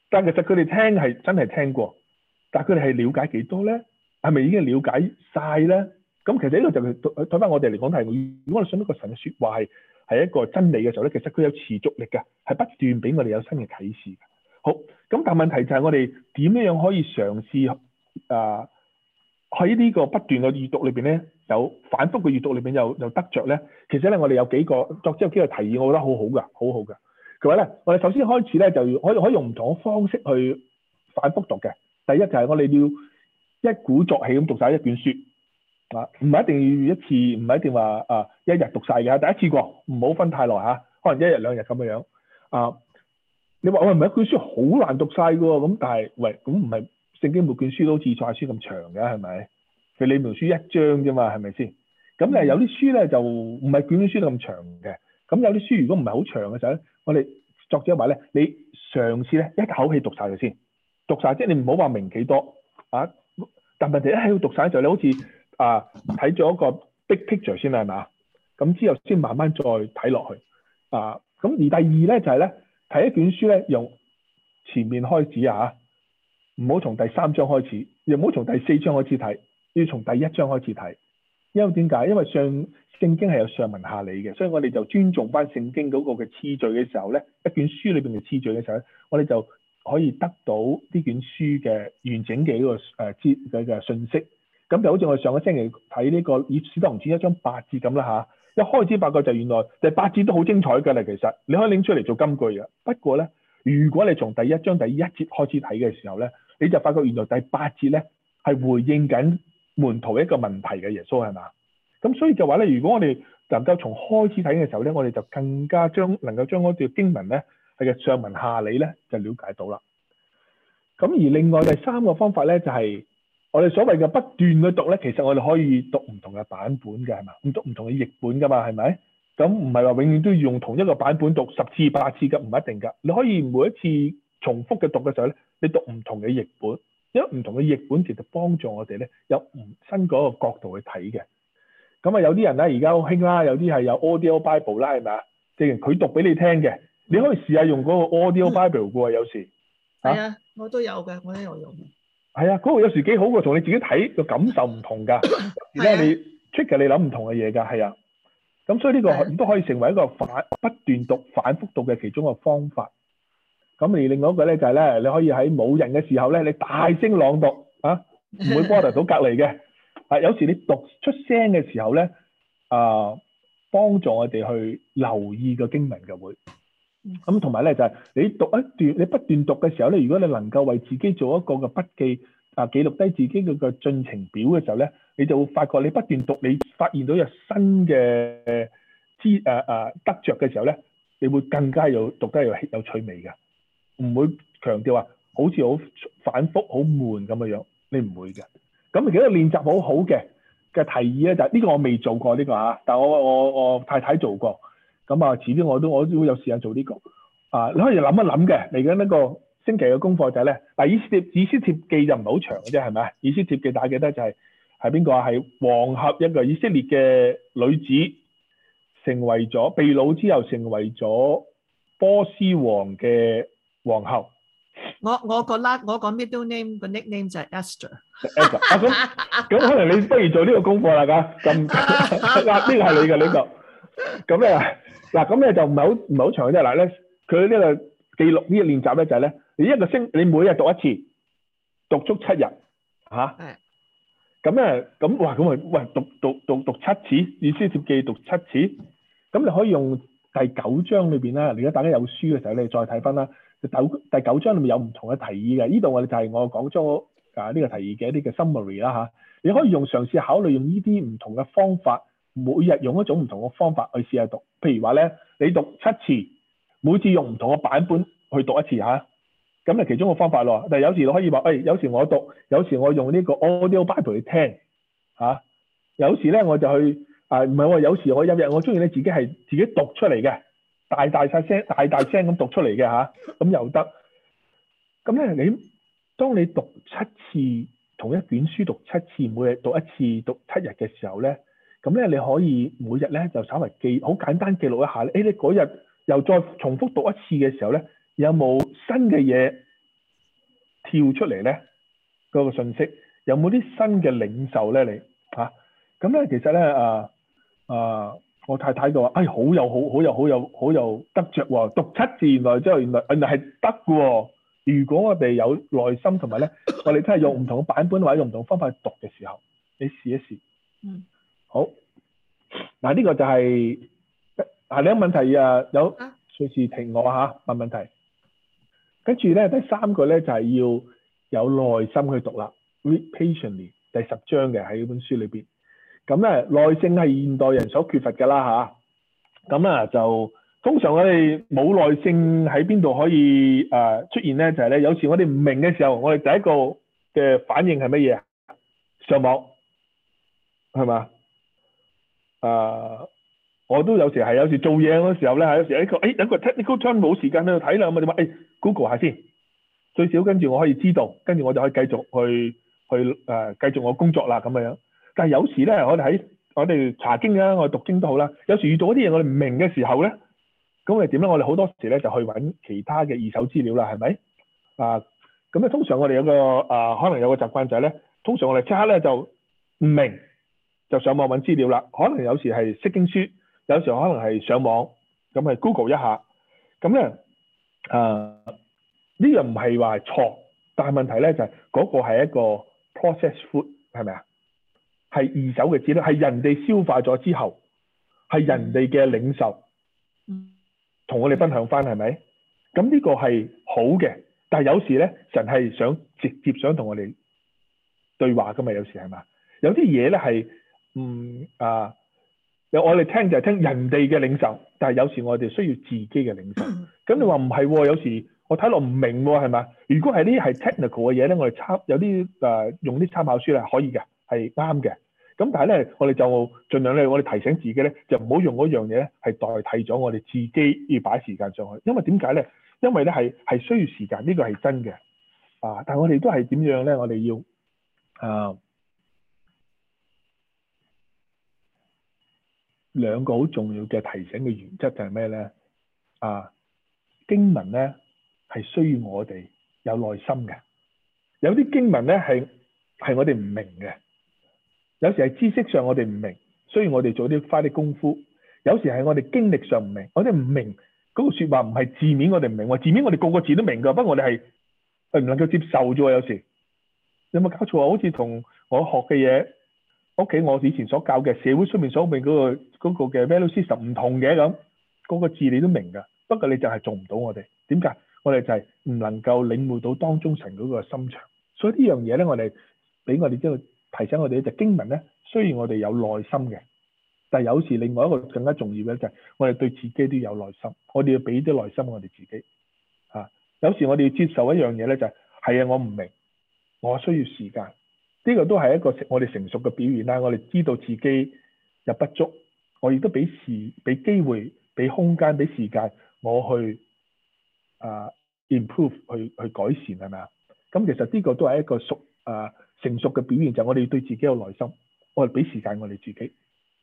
但係其實佢哋聽係真係聽過，但係佢哋係了解幾多咧？係咪已經了解晒咧？咁其實呢個就係對翻我哋嚟講係，如果我哋信一個神嘅説話係係一個真理嘅時候咧，其實佢有持續力嘅，係不斷俾我哋有新嘅啟示嘅。好，咁但係問題就係我哋點樣樣可以嘗試啊喺呢個不斷嘅閱讀裏邊咧，有反覆嘅閱讀裏邊有有得着咧？其實咧，我哋有幾個作者有幾個提議，我覺得好好㗎，好好㗎。佢話咧，我哋首先開始咧，就要可以可以用唔同嘅方式去反覆讀嘅。第一就係我哋要一鼓作氣咁讀晒一卷書啊，唔係一定要一次，唔係一定話啊一日讀晒嘅。第一次過唔好分太耐嚇，可能一日兩日咁樣樣啊。你話喂，唔係一卷書好難讀晒㗎喎，咁但係喂，咁唔係聖經每卷書都好似賽書咁長嘅係咪？佢理明書一章啫嘛，係咪先？咁誒有啲書咧就唔係卷卷書咁長嘅。咁有啲書如果唔係好長嘅時候咧，我哋作者話咧，你嘗試咧一口氣讀晒佢先，讀晒即係你唔好話明幾多啊。但問題一喺度讀晒嘅時候，你好似啊睇咗一個 big picture 先啦，係嘛？咁之後先慢慢再睇落去啊。咁而第二咧就係咧睇一卷書咧，由前面開始啊，唔好從第三章開始，又唔好從第四章開始睇，要從第一章開始睇。因為點解？因為上聖經係有上文下理嘅，所以我哋就尊重翻聖經嗰個嘅次序嘅時候咧，一卷書裏邊嘅次序嘅時候咧，我哋就可以得到呢卷書嘅完整嘅呢個誒資嘅嘅信息。咁就好似我哋上個星期睇呢個以使徒行傳一章八節咁啦嚇，一開始發覺就原來第八節都好精彩㗎啦。其實你可以拎出嚟做金句嘅。不過咧，如果你從第一章第一節開始睇嘅時候咧，你就發覺原來第八節咧係回應緊門徒一個問題嘅。耶穌係嘛？咁所以就話咧，如果我哋能夠從開始睇嘅時候咧，我哋就更加將能夠將嗰段經文咧係嘅上文下理咧就了解到啦。咁而另外第三個方法咧就係、是、我哋所謂嘅不斷去讀咧，其實我哋可以讀唔同嘅版本嘅係嘛？唔讀唔同嘅譯本㗎嘛係咪？咁唔係話永遠都要用同一個版本讀十次八次嘅，唔一定㗎。你可以每一次重複嘅讀嘅時候咧，你讀唔同嘅譯本，因為唔同嘅譯本其實幫助我哋咧有唔新嗰個角度去睇嘅。咁啊，有啲人咧而家好興啦，有啲係有 audio bible 啦，係咪啊？即係佢讀俾你聽嘅，你可以試下用嗰個 audio bible 嘅喎，有時。 係啊，我都有嘅，我都有用。 係啊，嗰個有時幾好喎，同你自己睇個感受唔同㗎。而家你 trick 你諗唔同嘅嘢㗎，係啊。咁所以呢個都可以成為一個反不斷讀、反覆讀嘅其中一個方法。咁而另外一個咧就係咧，你可以喺冇人嘅時候咧，你大聲朗讀啊，唔會 bother 到隔離嘅。啊，有時你讀出聲嘅時候咧，啊，幫助我哋去留意個經文嘅會。咁同埋咧就係、是、你讀一段，你不斷讀嘅時候咧，如果你能夠為自己做一個嘅筆記，啊，記錄低自己嘅個進程表嘅時候咧，你就會發覺你不斷讀，你發現到有新嘅知誒誒得着嘅時候咧，你會更加有讀得有有趣味嘅，唔會強調話好似好反覆好悶咁嘅樣，你唔會嘅。咁其實練習好好嘅嘅提議咧，就係呢個我未做過呢、這個嚇，但係我我我太太做過，咁啊遲啲我都我都有時間做呢、這個啊，你可以諗一諗嘅。嚟緊呢個星期嘅功課就係咧，嗱，以斯帖以斯帖記就唔係好長嘅啫，係咪啊？以斯帖記大家記得就係係邊個啊？係黃合一個以色列嘅女子，成為咗被擄之後成為咗波斯王嘅皇后。 我我個 last 我個 middle name 個 nickname 就係 Esther。 Esther 啊，咁咁可能你不如做呢個功課啦，㗎咁嗱，呢個係你嘅呢個。咁咧嗱，咁咧就唔係好唔係好長嘅啫。嗱咧，佢呢個記錄呢個練習咧就係咧，你一個星你每日讀一次，讀足七日嚇。係。咁咧咁哇咁啊喂讀讀讀讀七次，以斯帖記讀七次，咁你可以用第九章裏邊啦。如果大家有書嘅時候，你再睇翻啦。第九第九章裏面有唔同嘅提議嘅，呢度我哋就係我講咗啊呢個提議嘅一啲嘅 summary 啦嚇。你可以用嘗試考慮用呢啲唔同嘅方法，每日用一種唔同嘅方法去試下讀。譬如話咧，你讀七次，每次用唔同嘅版本去讀一次嚇，咁係其中一個方法咯。但係有時你可以話，誒、哎、有時我讀，有時我用呢個 audio bible 去聽嚇、啊，有時咧我就去啊唔係喎，有時我有日我中意你自己係自己讀出嚟嘅。大大細聲、大大聲咁讀出嚟嘅嚇，咁又得。咁咧，你當你讀七次同一卷書讀七次，每日讀一次讀七日嘅時候咧，咁咧你可以每日咧就稍微記，好簡單記錄一下咧。誒，你嗰日又再重複讀一次嘅時候咧，有冇新嘅嘢跳出嚟咧？嗰、那個信息有冇啲新嘅領受咧？你嚇咁咧，其實咧啊啊，我太太就話：哎，好有好好有好有好有得着喎、哦！讀七字原來之後原來原來係得嘅喎。如果我哋有耐心同埋咧，我哋真係用唔同嘅版本或者用唔同嘅方法去讀嘅時候，你試一試。嗯。好。嗱，呢個就係、是、啊，你有問題啊？有隨時停我嚇問問題。跟住咧，第三個咧就係、是、要有耐心去讀啦。Read patiently，第十章嘅喺呢本書裏邊。咁咧，耐性係現代人所缺乏㗎啦嚇。咁啊就通常我哋冇耐性喺邊度可以誒、呃、出現咧？就係、是、咧，有時我哋唔明嘅時候，我哋第一個嘅反應係乜嘢？上網係嘛？誒、呃，我都有時係有時做嘢嗰時候咧，有時一個誒有個 technical term 冇時間喺度睇啦，咁啊點啊？誒 Google 下先，最少跟住我可以知道，跟住我就可以繼續去去誒、呃、繼續我工作啦咁樣。但係有時咧，我哋喺我哋查經啊，我哋讀經都好啦，有時遇到一啲嘢我哋唔明嘅時候咧，咁我哋點咧？我哋好多時咧就去揾其他嘅二手資料啦，係咪？啊，咁咧通常我哋有個啊、呃，可能有個習慣就係咧，通常我哋即刻咧就唔明。就上網揾資料啦，可能有時係釋經書，有時候可能係上網，咁係 Google 一下，咁咧誒呢樣唔係話錯，但係問題咧就係、是、嗰、那個係一個 processed food 係咪啊？係二手嘅資料，係人哋消化咗之後，係人哋嘅領受，同我哋分享翻係咪？咁呢個係好嘅，但係有時咧神係想直接想同我哋對話㗎嘛，有時係嘛？有啲嘢咧係。嗯啊，有我哋聽就係聽人哋嘅領受，但係有時我哋需要自己嘅領受。咁你話唔係喎？有時我睇落唔明喎，係嘛？如果係呢啲係 technical 嘅嘢咧，我哋參有啲誒、呃、用啲參考書咧係可以嘅，係啱嘅。咁但係咧，我哋就盡量咧，我哋提醒自己咧，就唔好用嗰樣嘢咧係代替咗我哋自己要擺時間上去。因為點解咧？因為咧係係需要時間，呢、這個係真嘅啊！但係我哋都係點樣咧？我哋要啊。兩個好重要嘅提醒嘅原則就係咩咧？啊，經文咧係需要我哋有耐心嘅。有啲經文咧係係我哋唔明嘅，有時係知識上我哋唔明，需要我哋做啲花啲功夫。有時係我哋經歷上唔明，我哋唔明嗰個説話唔係字面我哋唔明喎，字面我哋個個字都明㗎，不過我哋係係唔能夠接受啫喎。有時有冇搞錯啊？好似同我學嘅嘢。屋企我以前所教嘅社會出面所明嗰個嗰個嘅 value system 唔同嘅咁，嗰個字你都明㗎，不過你就係做唔到我哋。點解？我哋就係唔能夠領會到當中神嗰個心腸。所以呢樣嘢咧，我哋俾我哋知道提醒我哋咧，就經文咧，雖然我哋有耐心嘅，但係有時另外一個更加重要嘅就係我哋對自己都有耐心，我哋要俾啲耐心我哋自己嚇。有時我哋要接受一樣嘢咧，就係係啊，我唔明，我需要時間。呢個都係一個我哋成熟嘅表現啦。我哋知道自己有不足，我亦都俾時、俾機會、俾空間、俾時間，我去啊、uh, improve 去去改善係咪啊？咁其實呢個都係一個熟啊、uh, 成熟嘅表現，就係、我哋要對自己有耐心，我哋俾時間我哋自己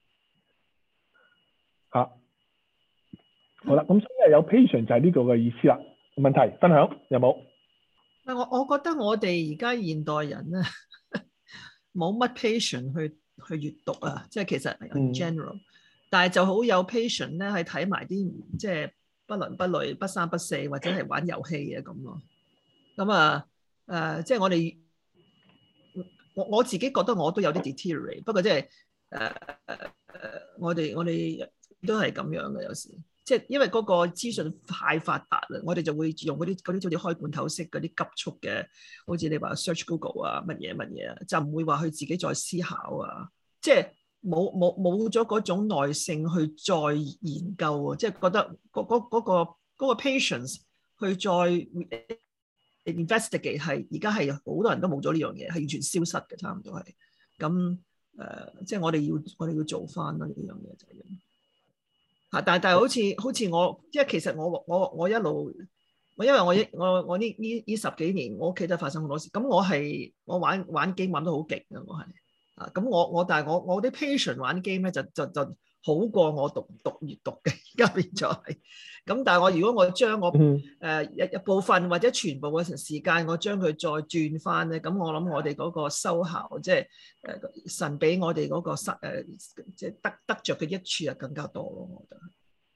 嚇、啊。好啦，咁所以有 patience 就係呢個嘅意思啦。問題分享有冇？ 我我覺得我哋而家現代人咧。冇乜 patience 去去閱讀啊，即係其實 in general，、嗯、但係就好有 patience 咧，係睇埋啲即係不倫不類、不三不四或者係玩遊戲嘅咁咯。咁啊誒、呃，即係我哋我我自己覺得我都有啲 deteriorate， 不過即係誒誒誒，我哋我哋都係咁樣嘅有時。即係因為嗰個資訊太發達啦，我哋就會用嗰啲嗰啲好似開罐頭式嗰啲急速嘅，好似你話 search Google 啊乜嘢乜嘢啊，就唔會話去自己再思考啊，即係冇冇冇咗嗰種耐性去再研究啊，即係覺得嗰嗰嗰個嗰個 patience 去再 investigate 係而家係好多人都冇咗呢樣嘢，係完全消失嘅，差唔多係咁誒，即係我哋要我哋要做翻啦呢樣嘢就係咁。嚇！但係但係好似好似我，因為其實我我我一路我因為我一我我呢呢呢十幾年我屋企都發生好多事，咁我係我玩玩 game 玩得好勁嘅，我係啊咁我我但係我我啲 patient 玩 game 咧就就就好過我讀讀閱讀嘅，而家變咗係。咁但係我如果我將我誒一一部分或者全部嘅時間，我將佢再轉翻咧，咁我諗我哋嗰個收效，即係誒神俾我哋嗰個失誒即係得得著嘅益處啊更加多咯，我覺得。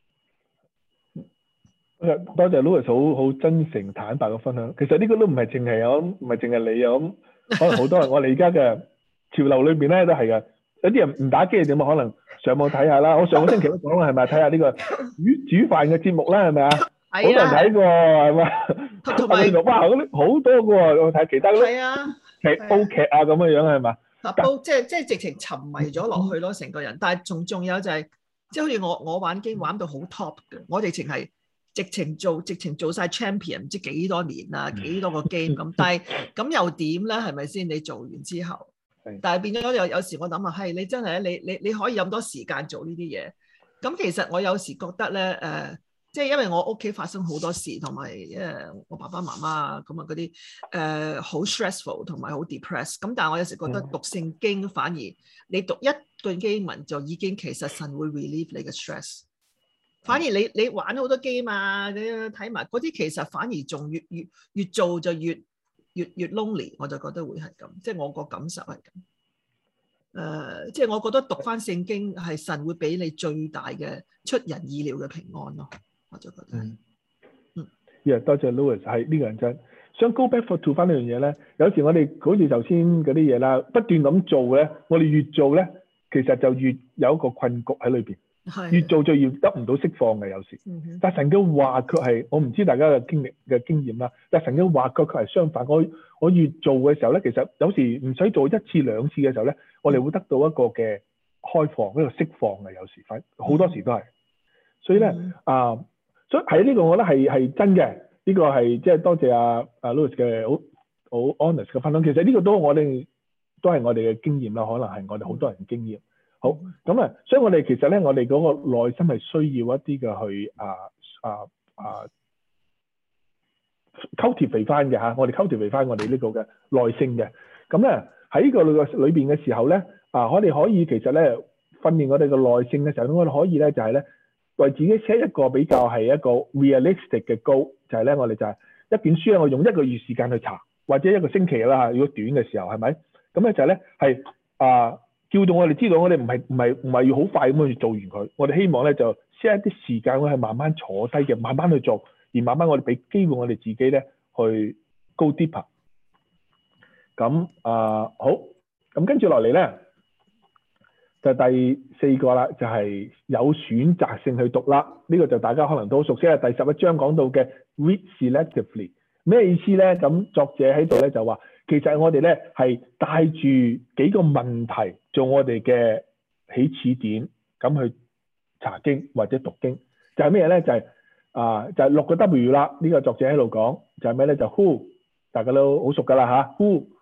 多謝 Louis 好好真誠坦白嘅分享。其實呢個都唔係淨係我，唔係淨係你啊，咁可能好多人我哋而家嘅潮流裏邊咧都係嘅。有啲人唔打機係點啊？可能上網睇下啦。我上個星期都講啦，係咪睇下呢個煮煮飯嘅節目啦，係咪啊？好多人睇過係嘛？同埋哇，嗰啲好多嘅喎，我睇其他嗰啲劇煲劇啊咁嘅樣係嘛？ 嗱煲即係即係直情沉迷咗落去咯，成個人。但係仲仲有就係即係好似我我玩機玩到好 top 嘅，我直情係。直情做直情做晒 champion 唔知幾多年啦，幾多個 game 咁，但係咁又點咧？係咪先？你做完之後，但係變咗有有時我諗下，係你真係你你你可以有咁多時間做呢啲嘢。咁其實我有時覺得咧，誒、呃，即係因為我屋企發生好多事，同埋誒我爸爸媽媽啊咁啊嗰啲誒好 stressful 同埋好 depressed。咁但係我有時覺得讀聖經反而你讀一句經文就已經其實神會 relieve 你嘅 stress。反而你你玩好多 game 啊，你睇埋嗰啲，其實反而仲越越越做就越越越 lonely， 我就覺得會係咁，即係我個感受係咁。誒、呃，即係我覺得讀翻聖經係神會俾你最大嘅出人意料嘅平安咯，我就覺得係。嗯。 Yeah，多謝 Louis， 係呢個人真。想 go back to 翻呢樣嘢咧，有時我哋好似頭先嗰啲嘢啦，不斷咁做咧，我哋越做咧，其實就越有一個困局喺裏邊。越做就越得唔到釋放嘅有時，嗯、但神嘅話卻係我唔知大家嘅經歷嘅經驗啦。但神嘅話卻卻係相反，我我越做嘅時候咧，其實有時唔使做一次兩次嘅時候咧，我哋會得到一個嘅開放，一個釋放嘅有時，反好多時都係。所以咧、嗯、啊，所以喺呢個我覺得係係真嘅，呢、這個係即係多謝阿阿 Louis 嘅好好 honest 嘅分享。其實呢個都我哋都係我哋嘅經驗啦，可能係我哋好多人嘅經驗。好咁啊，所以我哋其實咧，我哋嗰個內心係需要一啲嘅去啊啊啊 cultivate 翻嘅嚇，我哋 cultivate 翻我哋呢個嘅耐性嘅。咁咧喺呢個裏裏邊嘅時候咧，啊我哋可以其實咧訓練我哋嘅耐性嘅時候，我哋可以咧就係咧為自己 set 一個比較係一個 realistic 嘅 goal，就係咧我哋就係一本書咧，我用一個月時間去查，或者一個星期啦，如果短嘅時候係咪？咁咧就係咧係啊。叫到我哋知道，我哋唔係唔係唔係要好快咁去做完佢。我哋希望咧就 set 一啲時間，我係慢慢坐低嘅，慢慢去做，而慢慢我哋俾機會我哋自己咧去 go deeper。咁啊、呃、好，咁跟住落嚟咧就第四個啦，就係、是、有選擇性去讀啦。呢、這個就大家可能都好熟悉啦。第十一章講到嘅 read selectively 咩意思咧？咁作者喺度咧就話。其實我哋咧係帶住幾個問題做我哋嘅起始點，咁去查經或者讀經，就係咩咧？就係、是、啊，就係、是、六個 W 啦。呢、這個作者喺度講就係咩咧？就 Who 大家都好熟噶啦嚇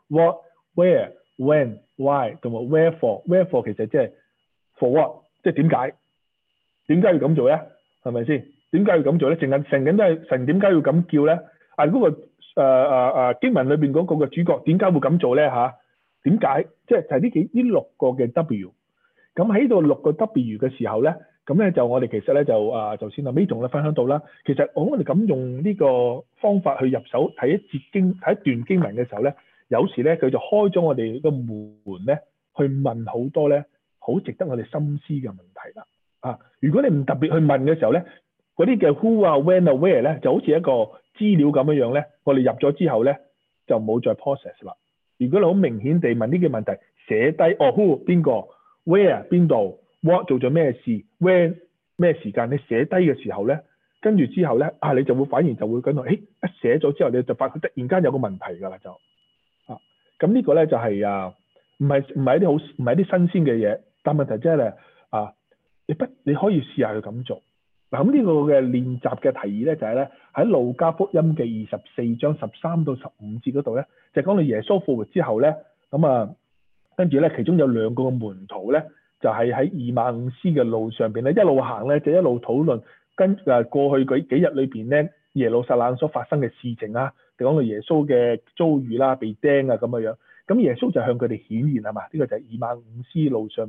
，Who、What、Where、When、Why 同埋 Wherefore。Wherefore 其實即係 for what，即係點解？點解要咁做咧？係咪先？點解要咁做咧？成日成日都係神點解要咁叫咧？啊嗰、那個。誒誒誒經文裏邊嗰個嘅主角點解會咁做咧嚇？點解？即係就係呢幾呢六個嘅 W。咁喺度六個 W 嘅時候咧，咁咧就我哋其實咧就啊，就先阿 May 同你分享到啦。其實我哋咁用呢個方法去入手睇一節經睇一段經文嘅時候咧，有時咧佢就開咗我哋個門咧，去問好多咧好值得我哋深思嘅問題啦。啊，如果你唔特別去問嘅時候咧，嗰啲嘅 Who 啊 When 啊 Where 咧，就好似一個資料咁樣樣咧，我哋入咗之後咧就冇再 process 啦。如果你好明顯地問呢個問題，寫低哦 Who 邊個 Where 邊度 What 做咗咩事 When 咩時間，你寫低嘅時候咧，跟住之後咧啊，你就會反而就會感到，誒一寫咗之後你就發覺突然間有個問題㗎啦就啊，咁呢個咧就係、是、啊唔係唔係一啲好唔係一啲新鮮嘅嘢，但問題即係咧啊，你不你可以試下去咁做。嗱，咁呢個嘅練習嘅提議咧，就係咧喺路加福音嘅二十四章十三到十五節嗰度咧，就講到耶穌復活之後咧，咁啊跟住咧其中有兩個門徒咧，就係喺以馬忤斯嘅路上邊咧一路行咧，就一路討論跟誒過去嗰幾日裏邊咧耶路撒冷所發生嘅事情啊，就講到耶穌嘅遭遇啦、被釘啊咁嘅樣，咁耶穌就向佢哋顯現係嘛？呢、這個就係以馬忤斯路上邊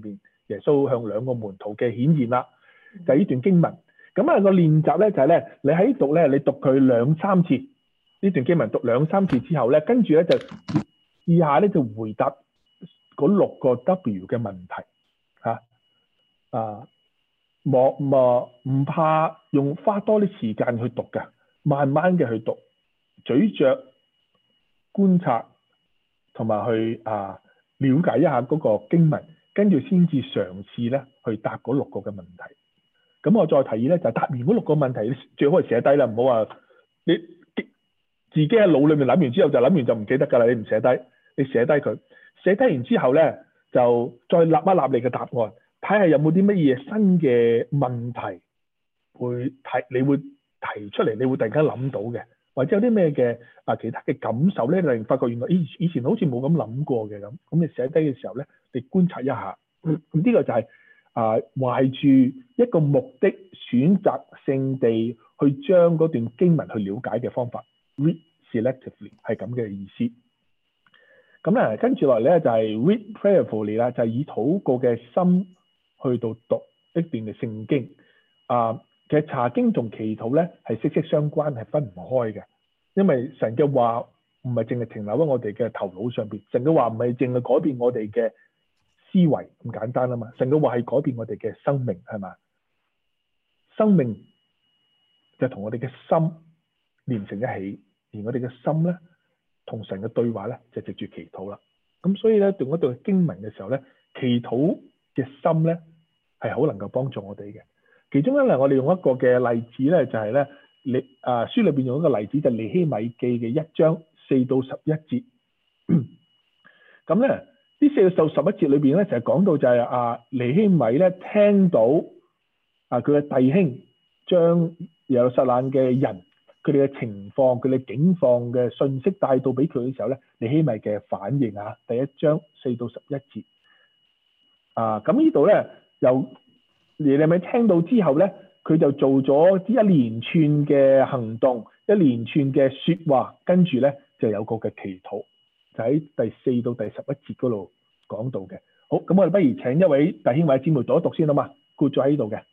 耶穌向兩個門徒嘅顯現啦，就係呢段經文。咁啊個練習咧就係咧，你喺讀咧，你讀佢兩三次呢段經文，讀兩三次之後咧，跟住咧就試下咧就回答嗰六個 W 嘅問題嚇啊，莫莫唔怕用花多啲時間去讀嘅，慢慢嘅去讀，咀嚼觀察同埋去啊了解一下嗰個經文，跟住先至嘗試咧去答嗰六個嘅問題。咁我再提議咧，就係答完嗰六個問題，你最好係寫低啦，唔好話你自己喺腦裏面諗完之後就諗完就唔記得㗎啦。你唔寫低，你寫低佢，寫低完之後咧，就再立一立你嘅答案，睇下有冇啲乜嘢新嘅問題會提，你會提出嚟，你會突然間諗到嘅，或者有啲咩嘅啊其他嘅感受咧，令發覺原來以以前好似冇咁諗過嘅咁。咁你寫低嘅時候咧，你觀察一下，咁呢個就係、是。啊，懷住一個目的，選擇性地去將嗰段經文去了解嘅方法 ，read selectively 係咁嘅意思。咁咧，跟住落嚟咧就係 read prayerfully 啦，就係以禱告嘅心去到讀一段嘅聖經。啊，其實查經同祈禱咧係息息相關，係分唔開嘅。因為神嘅話唔係淨係停留喺我哋嘅頭腦上邊，神嘅話唔係淨係改變我哋嘅思維咁簡單啊嘛，神嘅話係改變我哋嘅生命，係嘛？生命就同我哋嘅心連成一起，而我哋嘅心咧同神嘅對話咧就藉住祈禱啦。咁所以咧讀嗰段經文嘅時候咧，祈禱嘅心咧係好能夠幫助我哋嘅。其中一咧，我哋用一個嘅例子咧，就係咧你啊書裏邊用一個例子就係尼希米記嘅一章四到十一節。咁咧。呢四到十一節裏邊咧，就係講到就係啊尼希米咧聽到啊佢嘅弟兄將耶路撒冷嘅人佢哋嘅情況、佢哋境況嘅信息帶到俾佢嘅時候咧，尼希米嘅反應啊，第一章四到十一節啊，咁呢度咧由尼希米聽到之後咧，佢就做咗一連串嘅行動，一連串嘅説話，跟住咧就有個嘅祈禱。就喺第四到第十一節嗰度講到嘅。好，咁我哋不如請一位弟兄或者姊妹讀一讀先好嘛？顧咗喺呢度嘅，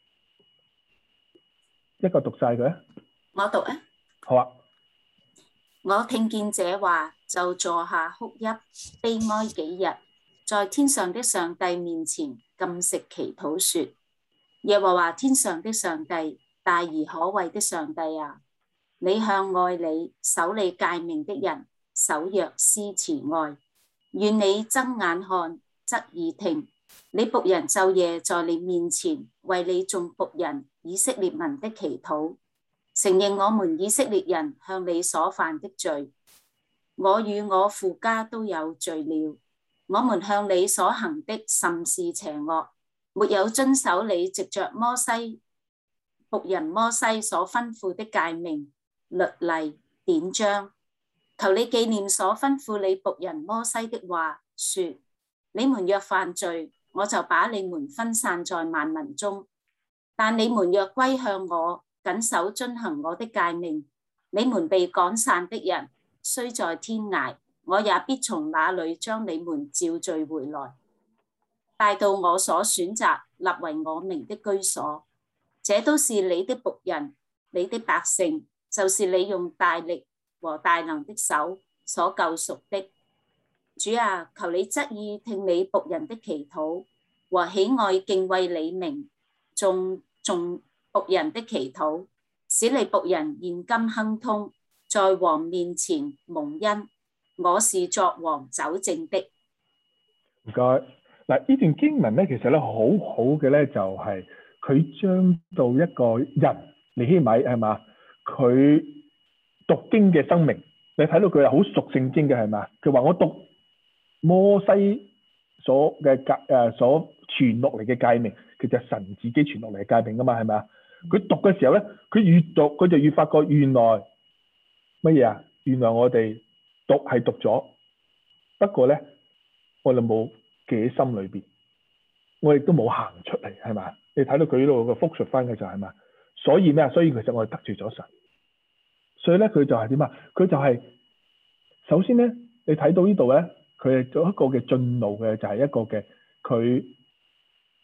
一個讀晒佢啊！ 我讀啊！ 好啊！ 我聽見這話，就坐下哭泣悲哀幾日，在天上的上帝面前禁食祈禱說：耶和華天上的上帝，大而可畏的上帝啊！你向愛你守你誡命的人守約施慈愛，願你睜眼看，側耳聽，你僕人晝夜在你面前為你眾僕人以色列民的祈禱，承認我們以色列人向你所犯的罪。我與我父家都有罪了，我們向你所行的甚是邪惡，沒有遵守你藉着摩西僕人摩西所吩咐的誡命、律例、典章。求你紀念所吩咐你僕人摩西的話，說：你們若犯罪，我就把你們分散在萬民中；但你們若歸向我，謹守遵行我的誡命，你們被趕散的人，雖在天涯，我也必從那裏將你們召聚回來，帶到我所選擇立為我名的居所。這都是你的僕人，你的百姓，就是你用大力和大能的手所救贖的。主啊，求你側耳聽你僕人的祈禱，和喜愛敬畏你名眾眾僕人的祈禱，使你僕人現今亨通，在王面前蒙恩。我是作王走正的。 唔該。嗱，呢段經文咧，其實咧好好嘅咧，就係佢將到一個人尼希米係嘛，佢讀經嘅生命，你睇到佢係好熟聖經嘅係嘛？佢話我讀摩西所嘅誡誒所傳落嚟嘅誡命，其實神自己傳落嚟嘅誡命噶嘛係咪啊？佢讀嘅時候咧，佢越讀佢就越發覺原來乜嘢啊？原來我哋讀係讀咗，不過咧我哋冇記喺心裏邊，我亦都冇行出嚟係嘛？你睇到佢呢度個複述翻嘅就係嘛？所以咩啊？所以其實我哋得罪咗神。所以咧，佢就係點啊？佢就係、是、首先咧，你睇到呢度咧，佢係做一個嘅進路嘅，就係、是、一個嘅佢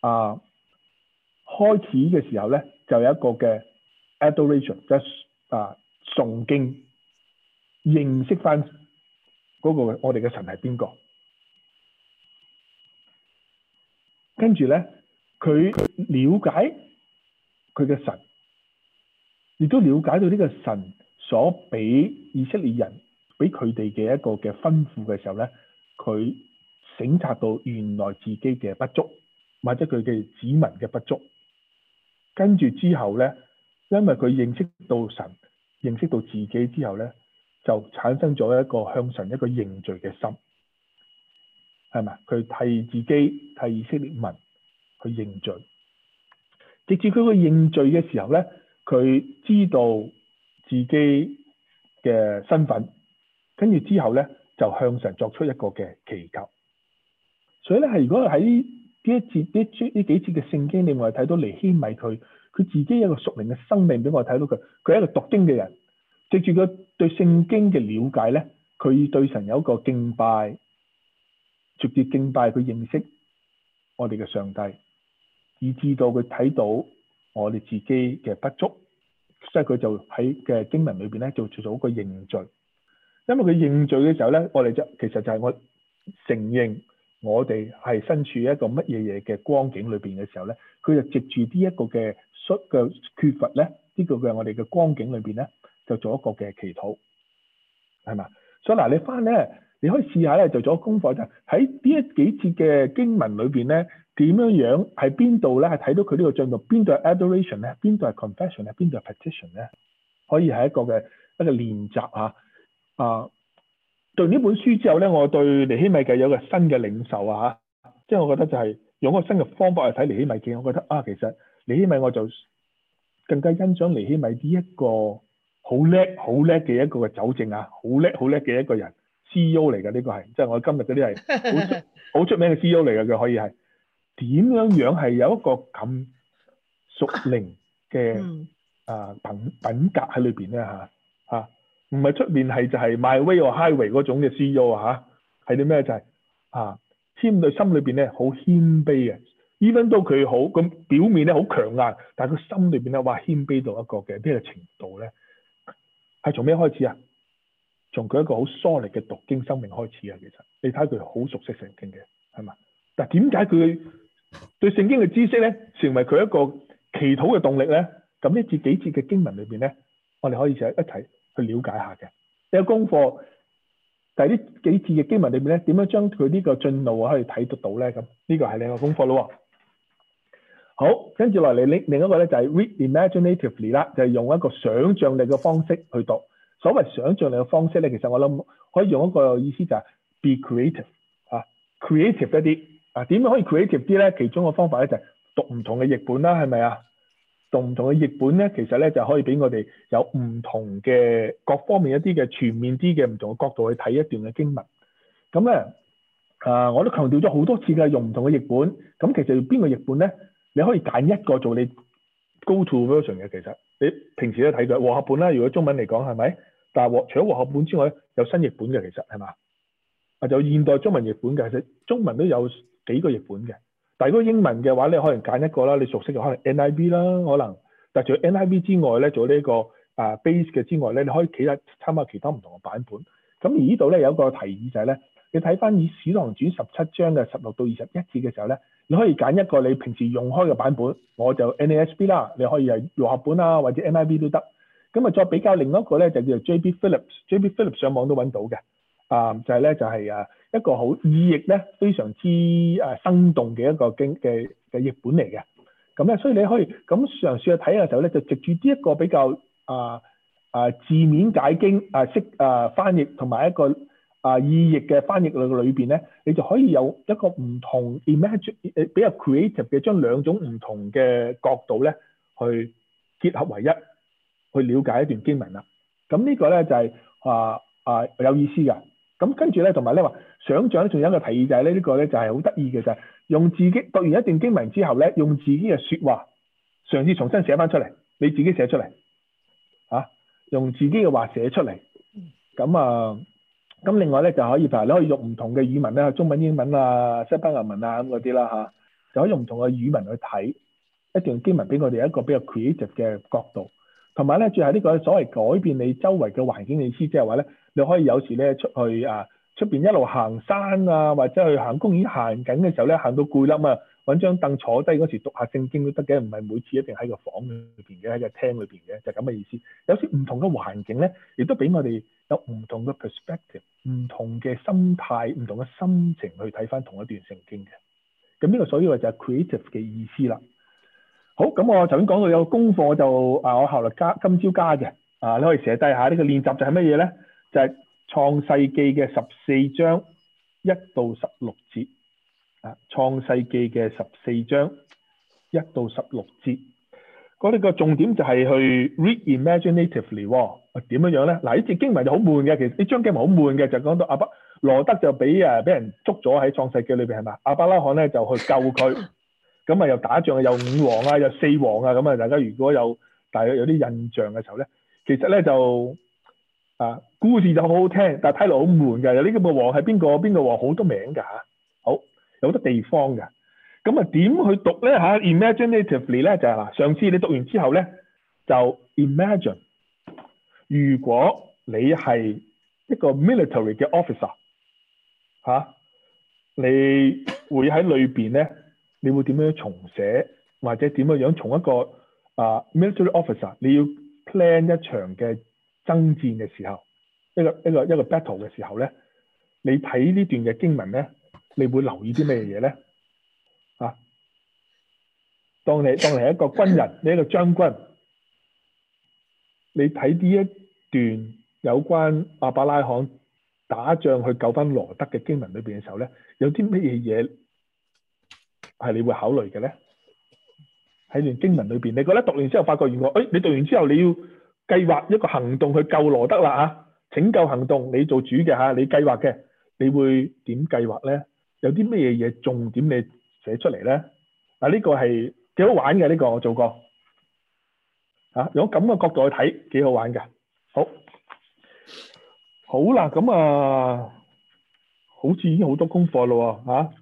啊開始嘅時候咧，就有一個嘅 adoration，即係啊崇敬，認識翻嗰個我哋嘅神係邊個。跟住咧，佢了解佢嘅神，亦都了解到呢個神所俾以色列人俾佢哋嘅一個嘅吩咐嘅時候咧，佢省察到原來自己嘅不足，或者佢嘅子民嘅不足。跟住之後咧，因為佢認識到神，認識到自己之後咧，就產生咗一個向神一個認罪嘅心，係咪？佢替自己替以色列民去認罪，直至佢去認罪嘅時候咧，佢知道自己嘅身份，跟住之後咧就向神作出一個嘅祈求。所以咧，係如果喺呢一節呢呢幾節嘅聖經，你我哋睇到尼希米佢佢自己有一個屬靈嘅生命，俾我睇到佢佢係一個讀經嘅人，藉住佢對聖經嘅了解咧，佢對神有一個敬拜，直接敬拜佢認識我哋嘅上帝，以至到佢睇到我哋自己嘅不足，所以佢就喺嘅經文裏邊咧做做咗一個認罪。因為佢認罪嘅時候咧，我哋就其實就係我承認我哋係身處一個乜嘢嘢嘅光景裏邊嘅時候咧，佢就藉住呢一個嘅衰嘅缺乏咧，呢個嘅我哋嘅光景裏邊咧，就做一個嘅祈禱，係嘛？所以嗱，你翻咧，你可以試下咧，就做功課，就喺呢一幾節嘅經文裏邊咧，點樣樣喺邊度咧，係睇到佢呢個進度，邊度係 adoration 咧，邊度係 confession 咧，邊度係 petition 咧，可以係一個嘅一個練習嚇。啊，讀呢本書之後咧，我對尼希米記有個新嘅領受啊嚇，即係我覺得就係用一個新嘅方法去睇尼希米記，我覺得啊，其實尼希米我就更加欣賞尼希米呢一個好叻好叻嘅一個嘅酒政啊，好叻好叻嘅一個人 C E O 嚟嘅，呢個係，即係我今日嗰啲係好好出名嘅 C E O 嚟嘅，佢可以係點樣樣係有一個咁屬靈嘅啊品品格喺裏邊咧嚇嚇。唔係出面係就係 my way or highway 嗰種嘅 C E O 啊嚇，係啲咩就係、是、啊，謙在心裏邊咧好謙卑嘅 ，even 到佢好咁表面咧好強硬，但係佢心裏邊咧哇謙卑到一個嘅咩程度咧？係從咩開始啊？從佢一個好 solid 嘅讀經生命開始啊！其實你睇佢好熟悉聖經嘅，係嘛？但係點解佢對聖經嘅知識咧，成為佢一個祈禱嘅動力咧？咁呢節幾節嘅經文裏邊咧，我哋可以就一齊去了解下嘅。你有功課，但係呢幾節嘅經文裏邊咧，點樣將佢呢個進路可以睇得到咧？咁呢個係另一個功課咯。好，跟住落嚟另另一個咧就係 read imaginatively 啦，就係用一個想像力嘅方式去讀。所謂想像力嘅方式咧，其實我諗可以用一個意思就係 be creative 啊 ，creative 一啲啊。點樣可以 creative 啲咧？其中個方法咧就係讀唔同嘅譯本啦，係咪啊？讀唔同嘅譯本咧，其實咧就可以俾我哋有唔同嘅各方面一啲嘅全面啲嘅唔同嘅角度去睇一段嘅經文。咁咧啊，我都強調咗好多次嘅，用唔同嘅譯本。咁其實邊個譯本咧？你可以揀一個做你 go to version 嘅。其實你平時都睇佢和合本啦，如果中文嚟講係咪？但係除咗和合本之外，有新譯本嘅，其實係嘛？啊，有現代中文譯本嘅，其實中文都有幾個譯本嘅。但係如果英文嘅話，你可能揀一個啦，你熟悉嘅可能 N I V 啦，可能。但係除咗 N I V 之外咧，做呢、這個啊 base 嘅之外咧，你可以其他參考其他唔同嘅版本。咁而呢度咧有一個提議就係咧，你睇翻以《使徒行傳》十七章嘅十六到二十一節嘅時候咧，你可以揀一個你平時用開嘅版本，我就 N A S B 啦，你可以係和合本啊或者 N I V 都得。咁啊再比較另一個咧就叫做 J B Phillips，J B Phillips 上網都揾到嘅。啊，就係、是、咧就係、是、啊一個好意譯咧非常之啊生動嘅一個經嘅嘅譯本嚟嘅。咁咧所以你可以咁嘗試去睇嘅時候咧，就藉住呢一個比較啊啊字面解經啊識啊翻譯同埋一個啊意譯嘅翻譯裏裏邊咧，你就可以有一個唔同 imagine 誒比較 creative 嘅將兩種唔同嘅角度咧去結合為一，去了解一段經文啦。咁呢個咧就係、是、啊啊有意思㗎。咁跟住咧，同埋咧話想像咧，仲有一個提議就係咧，呢個咧就係好得意嘅就係用自己讀完一段經文之後咧，用自己嘅説話嘗試重新寫翻出嚟，你自己寫出嚟嚇、啊，用自己嘅話寫出嚟。咁啊，咁另外咧就可以譬如你可以用唔同嘅語文咧，中文、英文啊、西班牙文啊咁嗰啲啦就可以用唔同嘅語文去睇一段經文，俾我哋一個比較 creative 嘅角度。同埋咧，最後呢個所謂改變你周圍嘅環境嘅意思，即係話咧，你可以有時咧出去啊，出邊一路行山啊，或者去行公園行緊嘅時候咧，行到攰啦嘛，揾張凳坐低嗰時讀下聖經都得嘅，唔係每次一定喺個房裏邊嘅，喺個廳裏邊嘅，就係咁嘅意思。有時唔同嘅環境咧，亦都俾我哋有唔同嘅 perspective、唔同嘅心態、唔同嘅心情去睇翻同一段聖經嘅。咁呢個所以話就係 creative 嘅意思啦。好，咁我頭先講到有個功課就啊，我後來加今朝加嘅啊，你可以寫低下呢個練習就係乜嘢咧？就係、是、創世記嘅十四章一到十六節啊，創世記嘅十四章一到十六節。嗰啲個重點就係去 read imaginatively 喎、哦，點樣樣咧？嗱，呢節經文就好悶嘅，其實呢章經文好悶嘅，就講到阿伯羅德就俾誒俾人捉咗喺創世記裏邊係嘛？亞伯拉罕咧就去救佢。咁啊，又打仗，有五王啊，有四王啊，咁啊，大家如果有大約有啲印象嘅時候咧，其實咧就啊，故事就好好聽，但係睇落好悶嘅。有呢個王係邊個？邊個王好多名㗎嚇，好有好多地方㗎。咁啊，點去讀咧嚇 ？Imaginatively 咧就係、是、嗱，上次你讀完之後咧，就 imagine，如果你係一個 military 嘅 officer 嚇、啊，你會喺裏邊咧。你會點樣重寫，或者點樣樣從一個啊、uh, military officer，你要 plan 一場嘅爭戰嘅時候，一個一個一個 battle 嘅時候咧，你睇呢段嘅經文咧，你會留意啲咩嘢咧？啊，當你當你係一個軍人，你一個將軍，你睇呢一段有關亞伯拉罕打仗去救翻羅德嘅經文裏邊嘅時候咧，有啲乜嘢嘢係你會考慮嘅咧？喺段經文裏邊，你覺得讀完之後發覺原來，誒、哎，你讀完之後你要計劃一個行動去救羅德啦嚇，拯救行動，你做主嘅嚇，你計劃嘅，你會點計劃咧？有啲咩嘢嘢重點你寫出嚟咧？嗱、啊，呢、這個係幾好玩嘅，呢、這個我做過嚇、啊，用咁嘅角度去睇幾好玩嘅。好，好啦，咁啊，好似已經好多功課咯喎嚇。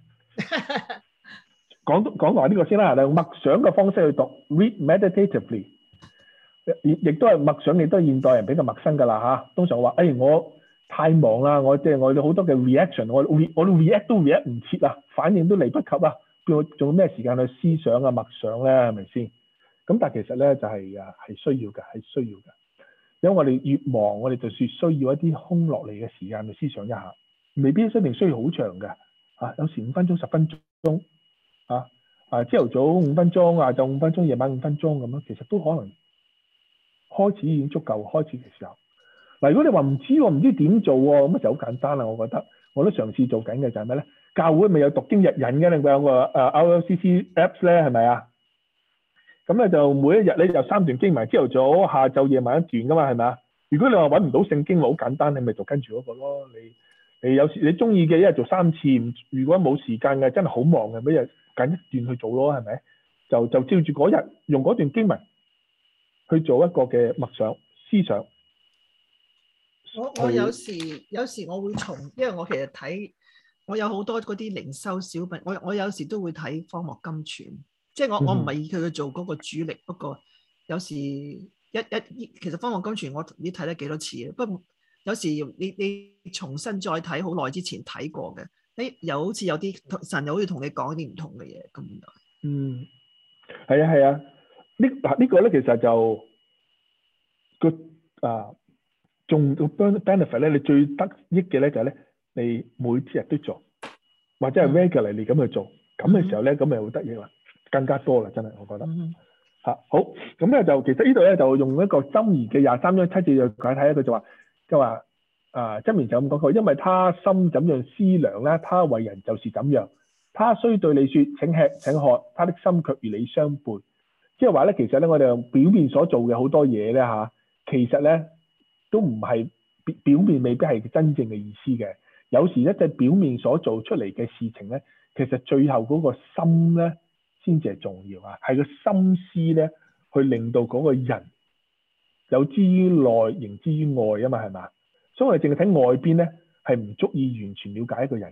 講講埋呢個先啦，用默想嘅方式去讀 ，read meditatively，亦亦都係默想，亦都係現代人比較陌生㗎啦嚇。通常話，誒、哎、我太忙啦，我即係我哋好多嘅 reaction，我我 react 都 react 唔切啊，反應都嚟不及啊，仲仲有咩時間去思想啊、默想咧？係咪先？咁但係其實咧就係啊係需要嘅，係需要嘅，因為我哋越忙，我哋就算需要一啲空落嚟嘅時間去思想一下，未必一定需要好長嘅啊，有時五分鐘、十分鐘。啊！啊，朝頭早五分鐘，晏晝五分鐘，夜晚五分鐘咁樣，其實都可能開始已經足夠。開始嘅時候，嗱，如果你話唔知喎，唔知點做喎，咁就好簡單啦。我覺得我都嘗試做緊嘅就係咩咧？教會咪有讀經日引嘅，另外有個誒 R L C C Apps 咧，係咪啊？咁咧就每一日咧有三段經文，朝頭早、下晝、夜晚一段噶嘛，係咪啊？如果你話揾唔到聖經，好簡單，你咪就跟住嗰個咯。你你有時你中意嘅一日做三次，如果冇時間嘅，真係好忙嘅，每日揀一段去做咯，係咪？就就照住嗰日用嗰段經文去做一個嘅默想思想。 我我有時有時我會從，因為我其實睇我有好多嗰啲靈修小品，我我有時都會睇荒漠金泉，即係我我唔係以佢去做嗰個主力，不過有時一一其實荒漠金泉我你睇得幾多次啊？不過有時你你重新再睇好耐之前睇過嘅。誒又好似有啲神又好似同你講啲唔同嘅嘢咁。 嗯，係啊係啊，呢嗱呢個咧其實就個啊仲個 benefit 咧，你最得益嘅咧就係咧，你每日都做，或者係 regularly 你咁去做，咁嘅、嗯、時候咧咁咪好得益啦，更加多啦，真係我覺得嚇、嗯啊、好。咁咧就其實呢度咧就用一個箴言嘅廿三章七節就解睇，佢就話就話。啊，箴言就咁講佢，因為他心怎樣思量咧，他為人就是怎樣。他雖對你説請吃請喝，他的心卻與你相背。即係話咧，其實咧，我哋表面所做嘅好多嘢咧嚇，其實咧都唔係表表面未必係真正嘅意思嘅。有時咧，就表面所做出嚟嘅事情咧，其實最後嗰個心咧先至係重要啊，係個心思咧去令到嗰個人有之於內，形之於外啊嘛，係嘛？所以我哋淨係睇外邊咧，係唔足以完全了解一個人嘅。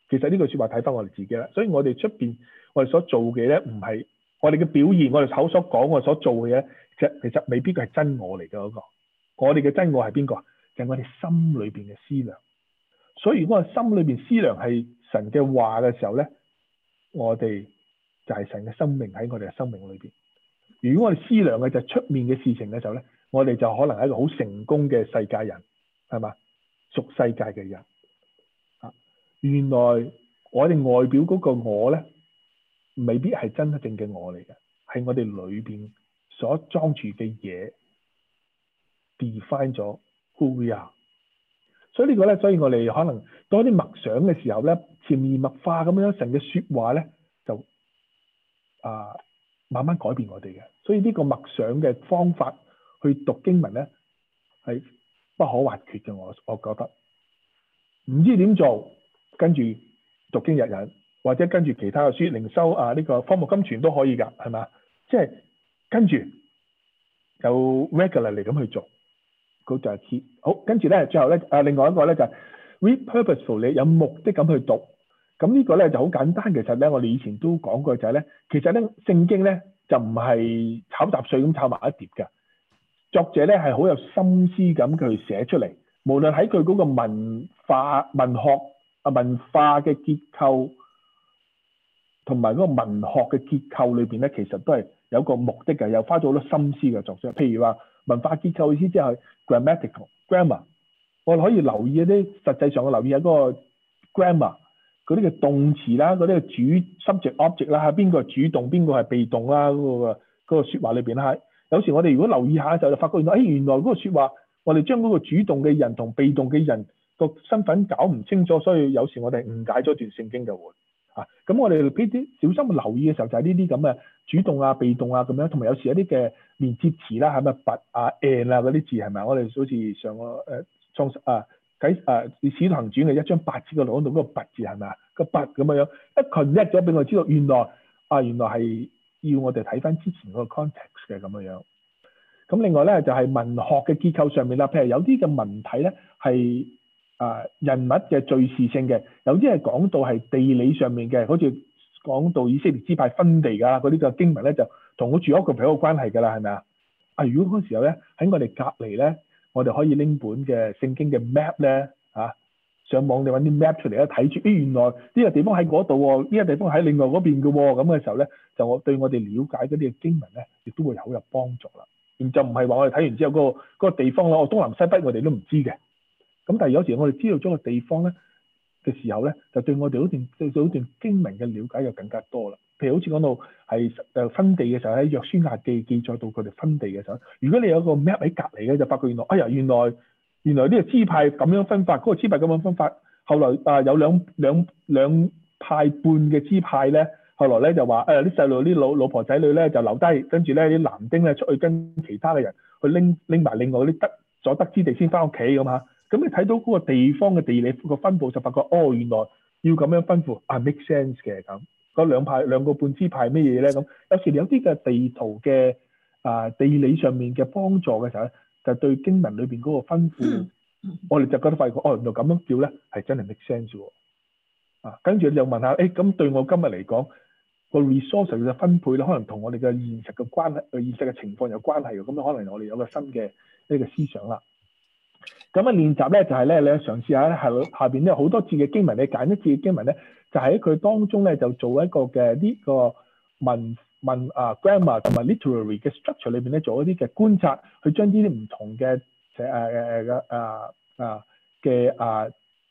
其實呢句説話睇翻我哋自己啦。所以我哋出邊我哋所做嘅咧，唔係我哋嘅表現，我哋口所講，我哋所做嘅嘢，其實其實未必係真我嚟嘅嗰個。我哋嘅真我係邊個？就係我哋心裏邊嘅思量。所以如果我心裏邊思量係神嘅話嘅時候咧，我哋就係神嘅生命喺我哋嘅生命裏邊。如果我哋思量嘅就係出面嘅事情嘅時候咧，我哋就可能係一個好成功嘅世界人，係嘛？屬世界嘅人啊，原來我哋外表嗰個我咧，未必係真正嘅我嚟嘅，係我哋裏邊所裝住嘅嘢 define 咗 who we are。所以呢個咧，所以我哋可能多啲默想嘅時候咧，潛移默化咁樣神嘅説話咧，就啊慢慢改變我哋嘅。所以呢個默想嘅方法去讀經文咧，係不可或缺嘅。我我覺得唔知點做，跟住讀經日引，或者跟住其他嘅書靈修啊，呢個荒木金泉都可以㗎，係嘛？即係跟住有 regularly 咁去做。嗰就係 key。好，跟住咧，最後咧，啊，另外一個咧就係 read purposefully，有目的咁去讀。咁呢個咧就好簡單。其實咧，我哋以前都講過就係咧，其實咧聖經咧就唔係炒雜碎咁炒埋一碟嘅。作者咧係好有心思咁去寫出嚟，無論喺佢嗰個文化、文學啊、文化嘅結構同埋嗰個文學嘅結構裏邊咧，其實都係有個目的嘅，又花咗好多心思嘅作者。譬如話文化結構意思即係 grammatical grammar， 我哋可以留意一啲實際上我留意下嗰個 grammar 嗰啲嘅動詞啦，嗰啲嘅主 subject object 啦，邊個係主動，邊個係被動啦，嗰、嗰個嗰、嗰個説話裏邊啦。有時我哋如果留意下嘅時候，就發覺原來誒原來嗰個説話，我哋將嗰個主動嘅人同被動嘅人個身份搞唔清楚，所以有時我哋誤解咗段聖經嘅喎。啊，咁我哋呢啲小心留意嘅時候，就係呢啲咁嘅主動啊、被動啊咁樣，同埋有時一啲嘅連接詞啦，係咪 but 啊、and 啊嗰啲字係咪？我哋好似上個誒創世啊喺誒《使徒行傳》嘅一章八節嗰度講到嗰個 but 字係咪啊？個 but 咁樣樣一 connect 咗俾我知道，原來啊原來係要我哋睇翻之前嗰個 context 嘅咁樣樣。咁另外咧就係、是、文學嘅結構上面啦，譬如有啲嘅文體咧係啊人物嘅敘事性嘅，有啲係講到係地理上面嘅，好似講到以色列支派分地㗎嗰啲嘅經文咧，就同我住屋個朋友有關係㗎啦，係咪啊？啊，如果嗰個時候咧喺我哋隔離咧，我哋可以拎本嘅聖經嘅 map 咧啊，上網你揾啲 map 出嚟咧睇住，咦原來呢個地方喺嗰度喎，呢個地方喺另外嗰邊嘅喎，咁嘅時候咧就我對我哋了解嗰啲嘅經文咧，亦都會好有幫助啦。然就唔係話我哋睇完之後嗰、嗰個嗰個地方啦，我東南西北我哋都唔知嘅。咁但係有時我哋知道咗個地方咧嘅時候咧，就對我哋嗰段對嗰段經文嘅了解就更加多啦。譬如好似講到係誒分地嘅時候，喺約書亞記記載到佢哋分地嘅時候，如果你有個 map 喺隔離嘅，就發覺原來哎呀原來原來呢個支派咁樣分法，嗰、嗰個支派咁樣分法，後來啊、呃、有兩兩兩派半嘅支派咧。後來咧就話誒啲細路啲老老婆仔女咧就留低，跟住咧啲男丁咧出去跟其他嘅人去拎拎埋另外嗰啲得所得之地先翻屋企咁嚇。咁你睇到嗰個地方嘅地理個分佈就發覺哦原來要咁樣分佈啊 make sense 嘅咁。嗰兩派兩個半支派咩嘢咧咁？有時有啲嘅地圖嘅啊地理上面嘅幫助嘅時候咧，就對經文裏邊嗰個分佈，嗯嗯、我哋就覺得發覺哦原來咁樣叫咧係真係 make sense 喎。啊，跟住你又問下誒咁對我今日嚟講，個 resource 嘅分配咧，可能同我哋嘅現實嘅關係、現實嘅情況有關係嘅，咁樣可能我哋有個新嘅呢個思想啦。咁啊練習咧就係咧，你嘗試下咧，係下邊咧好多字嘅經文，你揀一字嘅經文咧，就喺佢當中咧就做一個嘅呢個文文啊 grammar 同埋 literary 嘅 structure 裏邊咧做一啲嘅觀察，去將呢啲唔同嘅誒誒誒啊啊嘅啊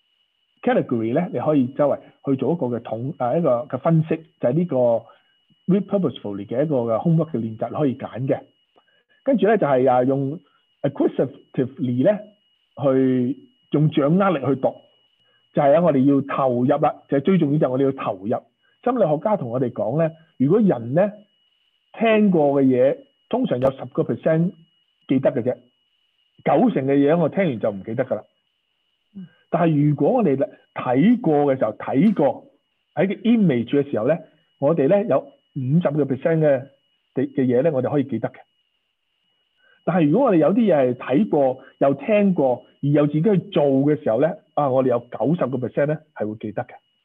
category 咧，你可以周圍去做一個嘅統啊一個嘅分析，就係呢個 read purposefully 嘅一個嘅 homework 嘅練習可以揀嘅。跟住咧就係啊用 acquisitively 咧去用掌握力去讀，就係啊我哋要投入啦，就係最重要就係我哋要投入。心理學家同我哋講咧，如果人咧聽過嘅嘢，通常有十個 percent 記得嘅啫，九成嘅嘢我聽完就唔記得㗎啦。但係如果我哋睇過嘅時候，睇過喺個 image 嘅時候咧，我哋咧有五十個 percent 嘅嘅嘢咧，我哋可以記得嘅。但係如果我哋有啲嘢係睇過又聽過，而又自己去做嘅時候咧，啊，我哋有九十個 percent 咧係會記得嘅。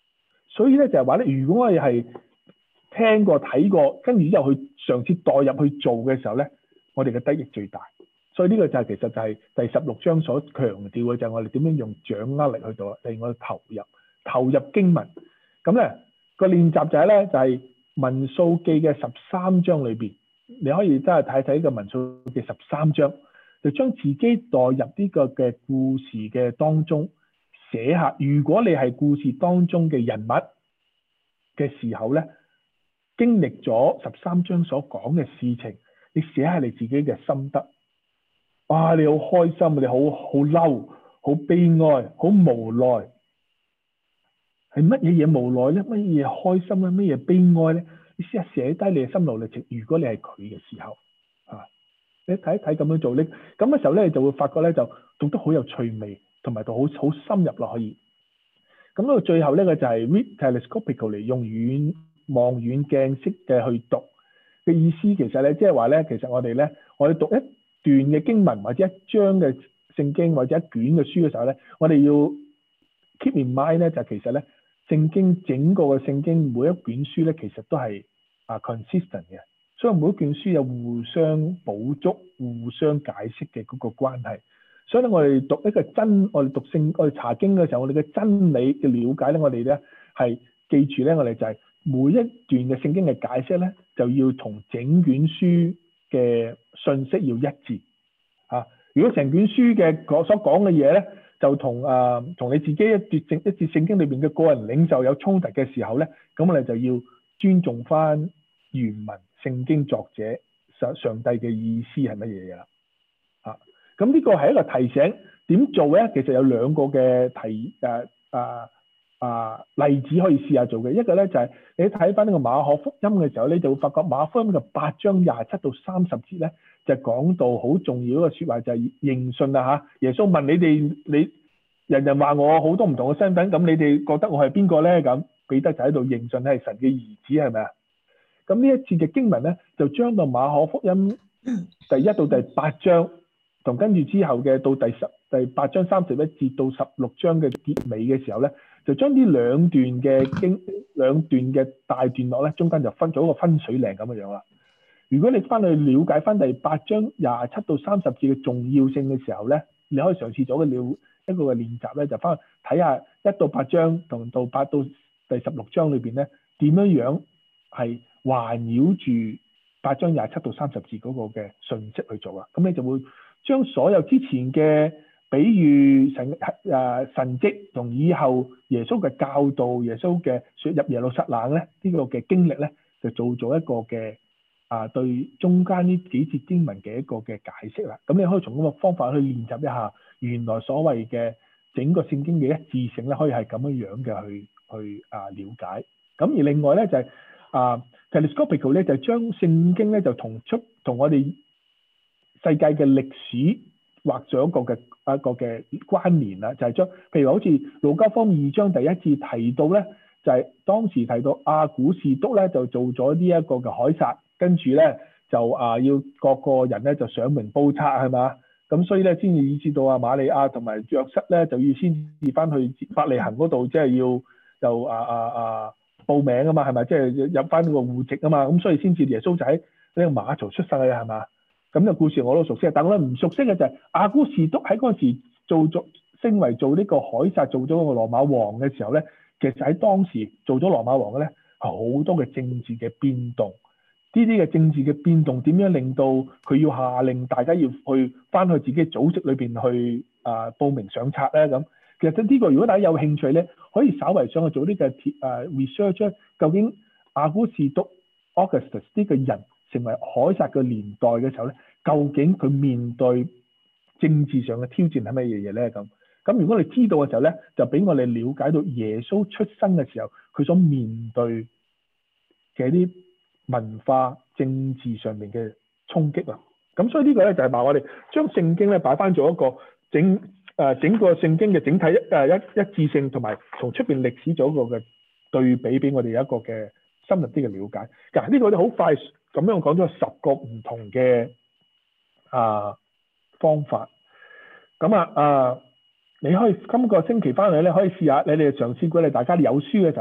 所以咧就係話咧，如果我哋係聽過睇過，跟住之後去嘗試代入去做嘅時候咧，我哋嘅得益最大。所以呢個就係、是、其實就係第十六章所強調嘅，就係我哋點樣用掌握力去到令我哋投入投入經文。咁咧、那個練習就係咧就係民數記嘅十三章裏邊，你可以真係睇睇個民數記十三章，就將自己代入呢個嘅故事嘅當中寫下。如果你係故事當中嘅人物嘅時候咧，經歷咗十三章所講嘅事情，你寫下你自己嘅心得。哇！你好開心，你好好嬲，好悲哀，好無奈。係乜嘢嘢無奈咧？乜嘢開心咧？乜嘢悲哀咧？你試下寫低你嘅心路歷程。如果你係佢嘅時候，啊，你睇一睇咁樣做咧，咁嘅時候咧，你就會發覺咧，就讀得好有趣味，同埋到好好深入咯，可以。咁到最後呢個就係 read telescopically 用遠望遠鏡式嘅去讀嘅意思。其實咧，即係話咧，其實我哋咧，我哋讀一段嘅經文或者一章嘅聖經或者一卷嘅書嘅時候咧，我哋要 keep in mind 咧，就其實咧，聖經整個嘅聖經每一卷書咧，其實都係啊 consistent 嘅，所以每一卷書有互相補足、互相解釋嘅嗰個關係。所以咧，我哋讀一個真，我哋讀聖，我哋查經嘅時候，我哋嘅真理嘅了解咧，我哋咧係記住咧，我哋就係每一段嘅聖經嘅解釋咧，就要同整卷書嘅信息要一致啊！如果成卷書嘅所講嘅嘢咧，就同啊同你自己一段聖一節聖經裏邊嘅個人領袖有衝突嘅時候咧，咁我哋就要尊重翻原文聖經作者上上帝嘅意思係乜嘢嘢啦啊！咁呢個係一個提醒，點做咧？其實有兩個嘅提誒啊啊例子可以試下做嘅。一個咧就係、是、你睇翻呢個馬可福音嘅時候，你就會發覺馬可福音嘅八章廿七到三十節咧，就講到好重要一個説話，就係、是、認信啦嚇。耶穌問你哋，你人人話我好多唔同嘅身份，咁你哋覺得我係邊個咧？咁彼得就喺度認信係神嘅兒子，係咪啊？咁呢一節嘅經文咧，就將到馬可福音第一到第八章。同跟住之後嘅到第十第八章三十一節到十六章嘅結尾嘅時候咧，就將呢兩段嘅經兩段嘅大段落咧，中間就分咗一個分水嶺咁嘅樣啦。如果你翻去了解翻第八章廿七到三十節嘅重要性嘅時候咧，你可以嘗試做個了一個嘅練習咧，就翻去睇下一到八章同到八到第十六章裏邊咧，點樣樣係環繞住八章廿七到三十節嗰個嘅信息去做啊。咁你就會將所有之前嘅比喻神誒、啊、神蹟同以後耶穌嘅教導、耶穌嘅進入耶路撒冷咧呢、這個嘅經歷咧，就做咗一個嘅啊對中間呢幾節經文嘅一個嘅解釋啦。咁你可以從咁嘅方法去練習一下，原來所謂嘅整個聖經嘅一致性咧，可以係咁樣樣嘅去去啊了解。咁而另外咧就係、是、啊 telescopical 咧就將聖經咧就同出同我哋世界嘅歷史畫咗一個嘅一個嘅關聯啦，就係、是、將譬如好似路加福音二章第一節提到咧，就係、是、當時提到亞古士督咧就做咗呢一個嘅凱撒，跟住咧就啊要各個人咧就上名報冊係嘛，咁所以咧先至以至到啊瑪利亞同埋約瑟咧就要先至翻去伯利恆嗰度，即係要就啊啊啊報名啊嘛係咪？即係、就是、入翻個戶籍啊嘛，咁所以先至耶穌就喺呢個馬槽出世嘅係嘛？咁個故事我都熟悉，但我咧唔熟悉嘅就係亞古士督喺嗰陣時做咗升為做呢個凱撒，做咗個羅馬王嘅時候咧，其實喺當時做咗羅馬王嘅咧，係好多嘅政治嘅變動。呢啲嘅政治嘅變動點樣令到佢要下令大家要去翻去自己組織裏邊去啊、呃、報名上冊咧？咁其實呢個如果大家有興趣咧，可以稍為上去做呢個誒 research， 究竟亞古士督 Augustus 呢個人成為凱撒嘅年代嘅時候咧，究竟佢面對政治上嘅挑戰係乜嘢嘢咧？咁咁如果你知道嘅時候咧，就俾我哋了解到耶穌出生嘅時候，佢所面對嘅啲文化政治上面嘅衝擊啦。咁所以呢個咧就係話我哋將聖經咧擺翻做一個整誒、呃、整個聖經嘅整體誒一、呃、一致性，同埋同出邊歷史做一個嘅對比，俾我哋有一個嘅深入啲嘅了解。嗱、這、呢個咧好快。咁樣我講咗十個唔同嘅啊方法，咁啊啊，你可以今個星期翻嚟咧，可以試下你哋嘗試過你大家有書嘅時候咧，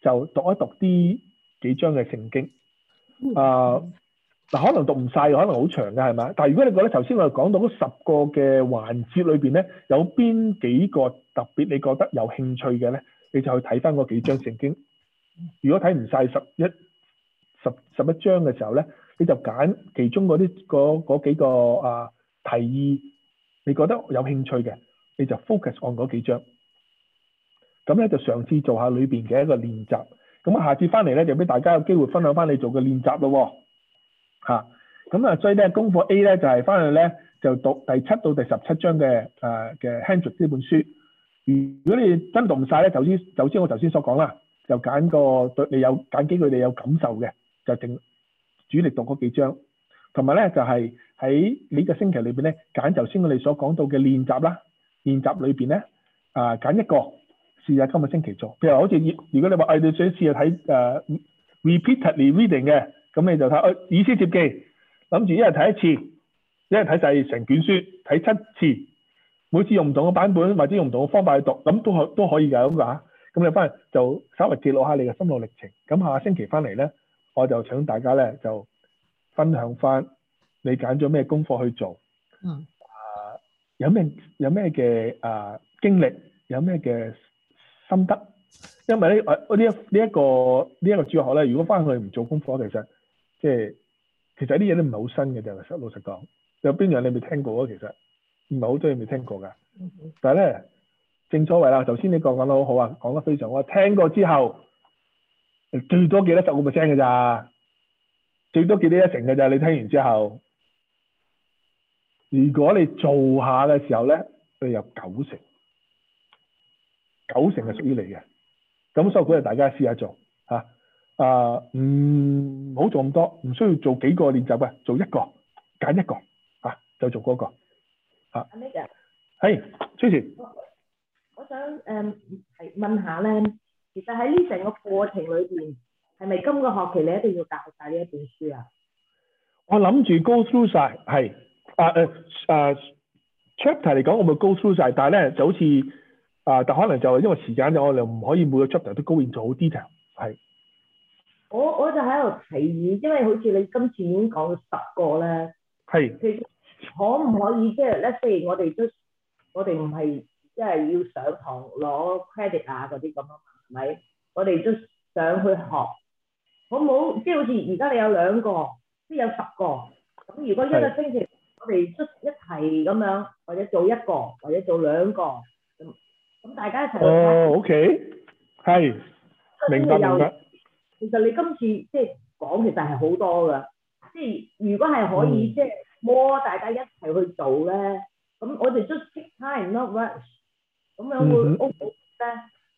就讀一讀啲幾章嘅聖經。啊、呃、嗱，可能讀唔晒，可能好長嘅係咪？但係如果你覺得頭先我哋講到嗰十個嘅環節裏邊咧，有邊幾個特別你覺得有興趣嘅咧，你就去睇翻嗰幾章聖經。如果睇唔晒十一十十一章嘅時候咧，你就揀其中嗰啲嗰嗰幾個啊提議，你覺得有興趣嘅，你就 focus on 嗰幾章。咁咧就嘗試做下裏邊嘅一個練習。咁啊，下次翻嚟咧就俾大家有機會分享翻你做嘅練習咯。嚇，咁啊，所以咧功課 A 咧就係翻去咧就讀第七到第十七章嘅誒嘅 Hendrick 呢本書。如果你真讀唔晒咧，就先就先我頭先所講啦，就揀個對你有揀幾句你有感受嘅，就淨主力讀嗰幾章。同埋咧就係喺呢個星期裏邊咧揀頭先我哋所講到嘅練習啦，練習裏邊咧啊揀一個試下今個星期做。譬如好似如果你話誒你想試下睇誒 repeatedly reading 嘅，咁你就睇《以斯帖記》，諗住一日睇一次，一日睇晒成卷書，睇七次，每次用唔同嘅版本或者用唔同嘅方法去讀，咁都可都可以㗎咁㗎嚇。咁你翻嚟就稍微記錄下你嘅心路歷程。咁下星期翻嚟咧，我就請大家咧就分享翻你揀咗咩功課去做。 嗯。 啊，有咩有咩嘅啊經歷，有咩嘅心得？因為咧誒呢一呢一個呢一個主學咧，如果翻去唔做功課，其實即係其實啲嘢都唔係好新嘅啫。其實老實講，有邊樣你未聽過啊？其實唔係好多嘢未聽過㗎。 嗯、 但係咧，正所謂啦，頭先你講講得好好啊，講得非常好。聽過之後，最多記得十個 percent 㗎咋，最多記得一成㗎咋。你聽完之後，如果你做下嘅時候咧，你有九成，九成係屬於你嘅。咁所以鼓勵大家試下做嚇。啊，唔好做咁多，唔需要做幾個練習嘅，做一個，揀一個嚇、啊，就做嗰個嚇。 阿 Nick 啊， 係，崔前。 我想誒係問下咧，其實喺呢成個過程裏邊，係咪今個學期你一定要教晒呢一本書啊？ 我諗住 go through 晒，係啊誒啊 chapter 嚟講，我咪 go through 晒，但係咧就好似啊，但可能就因為時間就我哋唔可以每個 chapter 都 go into 好 detail，係。 我我就喺度提議，因為好似你今次已經講咗十個咧， 係。 其實可唔可以即係咧？譬如我哋都我哋唔係即係要上堂攞 credit 啊嗰啲咁啊嘛，係咪？我哋都想去學，好唔好？即係好似而家你有兩個，即係有十個。咁如果一個星期我哋出一題咁樣，或者做一個，或者做兩個，咁咁大家一齊去。 哦 ，OK，係，明白明白。 其實你今次即係講其實係好多㗎，即係如果係可以、嗯、即係摸大家一齊去做咧，咁我哋 just take time not rush，咁樣會 OK 咧。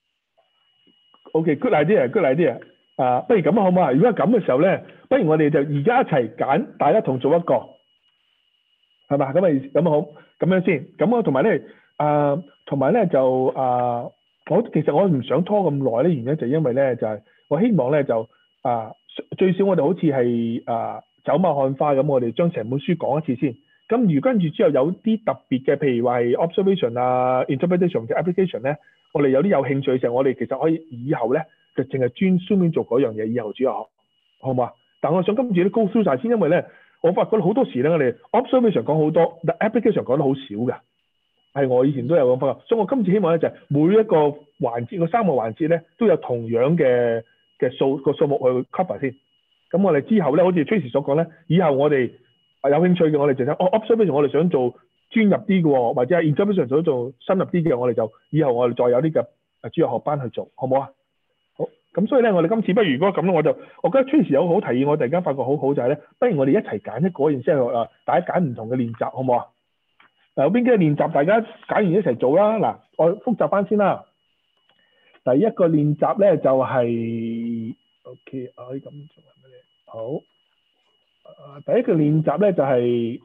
OK，good idea，good idea。啊，不如咁好唔好啊？如果係咁嘅時候咧，不如我哋就而家一齊揀，大家同做一個，係嘛？咁咪咁好，咁樣先。咁我同埋咧，啊，同埋咧就啊，我其實我唔想拖咁耐咧，原因就係因為咧就係、是。我希望咧就啊最少我哋好似係啊走馬看花咁，我哋將成本書講一次先。咁如跟住之後有啲特別嘅，譬如話係 observation 啊、interpretation 嘅 application 咧，我哋有啲有興趣嘅時候，我哋其實可以以後咧就淨係專專門做嗰樣嘢，以後主要學，好嘛？但我想今次都高燒晒先，因為咧我發覺好多時咧我哋 observation 講好多，但 application 講得好少㗎。係我以前都有咁發覺，所以我今次希望咧就係每一個環節，個三個環節咧都有同樣嘅。嘅數個數目去 cover 先，咁我哋之後咧，好似 Tracy 所講咧，以後我哋有興趣嘅，我哋就想哦 observation 我哋想做專入啲嘅喎，或者係 interpretation 想做深入啲嘅，我哋就以後我哋再有啲嘅誒主日學班去做，好唔好啊？好，咁所以咧，我哋今次不如如果咁咧，我就我覺得 Tracy 有好提議，我突然間發覺好好就係咧，不如我哋一齊揀一個，然之後誒大家揀唔同嘅練習，好唔好啊？嗱，有邊幾個練習大家揀完一齊做啦？嗱，我複習翻先啦。第一個練習咧就係、是、，OK，我可以咁做係乜嘢？好，啊，第一個練習咧就係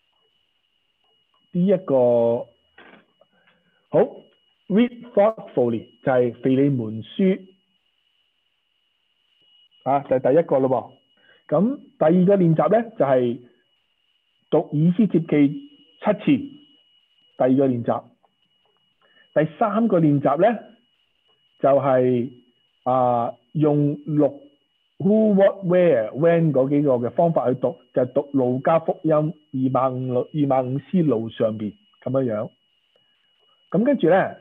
呢一個，好 ，read thoughtfully 就係腓利門書，啊，就係、是、第一個咯噃。咁第二個練習咧就係、是、讀以斯帖記七次，第二個練習。第三個練習咧。就係啊用六 who what where when 嗰幾個嘅方法去讀，就係讀路加福音二萬五路二萬五思路上邊咁樣樣。咁跟住咧，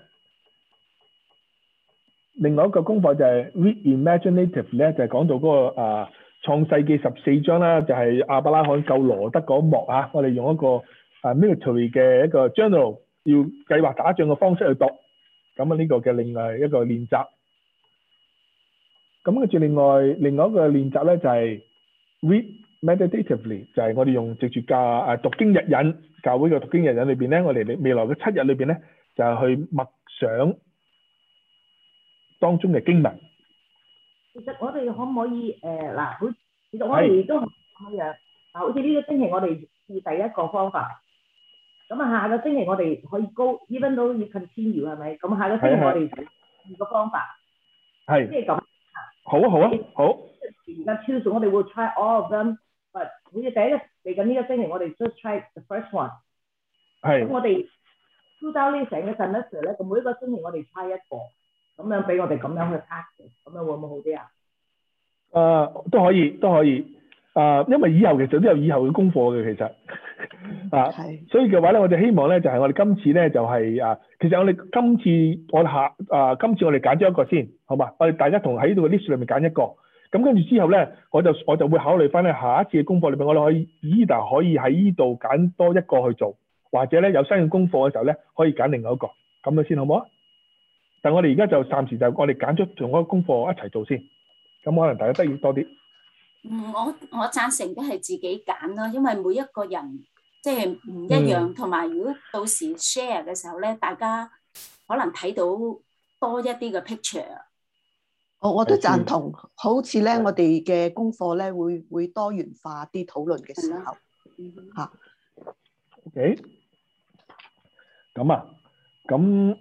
另外一個功課就係 read imaginative 咧，就係講到嗰個啊創世記十四章啦，就係亞伯拉罕救羅德嗰一幕啊。我哋用一個啊 military 嘅一個 general 要計劃打仗嘅方式去讀，咁啊呢個嘅另外一個練習。咁跟住另外另外一個練習咧就係 read meditatively，就係我哋用藉住教啊讀經日引教會嘅讀經日引裏邊咧，我哋未來嘅七日裏邊咧就係去默想當中嘅經文。 其實我哋可唔可以誒嗱，好、呃，其實我哋都係咁樣。嗱，好似呢個星期我哋試第一個方法，咁啊下個星期我哋可以 go even though you continue 係咪？咁下個星期我哋二個方法，係即係咁。好啊好啊好。而家 choose 我哋會 try all of them，but 好似第一個嚟緊呢個星期我哋 just try the first one。係。咁我哋 do down 呢成個 semester 咧，咁每一個星期我哋 try 一個，咁樣俾我哋咁樣去 practice，咁樣會唔會好啲啊？誒都可以都可以。啊，因為以後其實都有以後嘅功課嘅，其實啊，所以嘅話咧，我哋希望咧就係、是、我哋今次咧就係、是、啊，其實我哋今次我哋下啊，今次我哋揀咗一個先，好嘛？我哋大家同喺呢度嘅 list 裏面揀一個，咁跟住之後咧，我就我就會考慮翻咧下一次嘅功課裏邊，我哋可以 either 可以喺呢度揀多一個去做，或者咧有新嘅功課嘅時候咧，可以揀另外一個，咁樣先好唔好啊？但我哋而家就暫時就我哋揀咗同一個功課一齊做先，咁可能大家得益多啲。 嗯，我我贊成都係自己揀咯，因為每一個人即係唔一樣，同埋、嗯、如果到時 share 嘅時候咧，大家可能睇到多一啲嘅 picture。 我我都贊同，好似咧我哋嘅功課咧會會多元化啲討論嘅時候嚇。 OK，咁啊，咁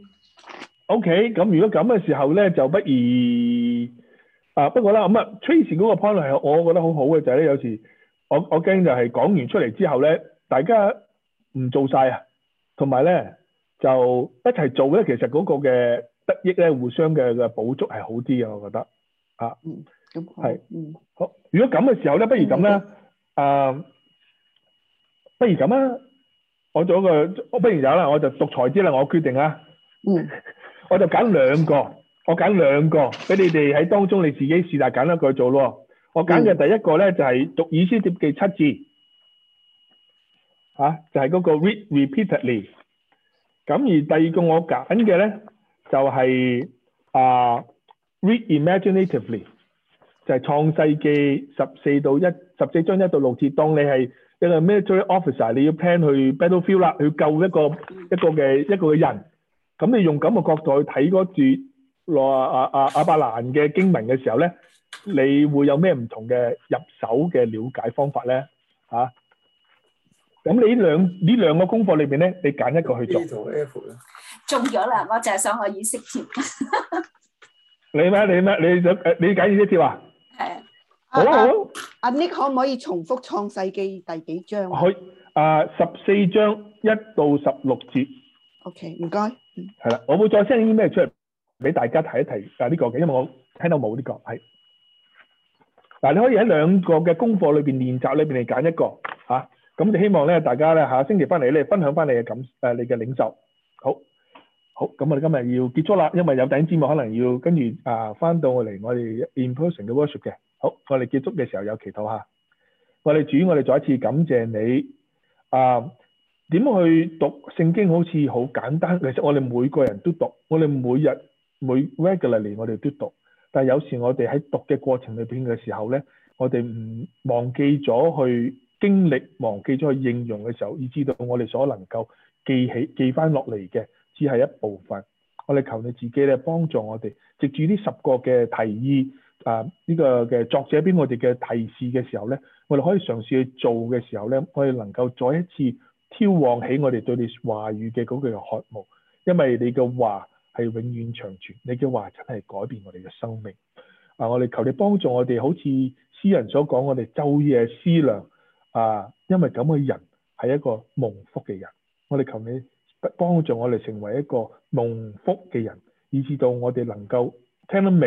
OK，咁如果咁嘅時候咧，就不如。啊，不過啦，咁啊 Tracy 嗰個 point 係我覺得好好嘅，就係咧有時我我驚就係講完出嚟之後咧，大家唔做晒啊，同埋咧就一齊做咧，其實嗰個嘅得益咧，互相嘅嘅補足係好啲嘅，我覺得啊， 嗯，咁係，嗯，好，如果咁嘅時候咧，不如咁啦，啊，不如咁啊，我做一個，我不如有啦，我就獨裁之啦，我決定啊， 嗯， 我就揀兩個。我揀兩個俾你哋喺當中，你自己試下揀一個去做咯。我揀嘅第一個咧就係、是、讀以斯帖記七字，嚇、啊、就係、是、嗰個 read repeatedly。咁而第二個我揀嘅咧就係、是、啊 read imaginatively，就係創世記十四到一十四章一到六節。當你係一個 military officer，你要 plan 去 battlefield 啦，去救一個一個嘅一個嘅人。咁你用咁嘅角度去睇嗰段。落阿阿阿伯蘭嘅經文嘅時候咧，你會有咩唔同嘅入手嘅了解方法咧？嚇、啊，咁你呢兩呢兩個功課裏邊咧，你揀一個去做。 中咗啦！我就係想我以色帖。 你咩？你咩？你想誒？你揀以色帖啊？ 係啊。 好好。 阿 Nick 可唔可以重複創世記第幾章？ 可以。啊，十四章一到十六節。 OK，唔該。 係啦，我會再 send email出嚟。俾大家提一提啊呢個嘅，因為我聽到冇呢個係。嗱，你可以喺兩個嘅功課裏邊練習裏邊嚟揀一個嚇，咁就希望咧大家咧下星期翻嚟咧分享翻你嘅感誒你嘅領袖。好，好，咁我哋今日要結束啦，因為有頂節目可能要跟住啊翻到我嚟我哋 in person 嘅 workshop 嘅。好，我哋結束嘅時候有祈禱下。我哋主，我哋再一次感謝你啊！點去讀聖經好似好簡單，其實我哋每個人都讀，我哋每日。每 regularly 我哋都讀，但係有時我哋喺讀嘅過程裏邊嘅時候咧，我哋唔忘記咗去經歷，忘記咗去應用嘅時候，以至到我哋所能夠記起記翻落嚟嘅，只係一部分。我哋求你自己咧幫助我哋，藉住呢十個嘅提議啊，呢、呢個嘅作者俾我哋嘅提示嘅時候咧，我哋可以嘗試去做嘅時候咧，我哋能夠再一次挑旺起我哋對你話語嘅嗰句渴慕，因為你嘅話係永遠長存，你嘅話真係改變我哋嘅生命。啊，我哋求你幫助我哋，好似詩人所講，我哋晝夜思量啊，因為咁嘅人係一個蒙福嘅人。我哋求你幫助我哋成為一個蒙福嘅人，以至到我哋能夠聽得明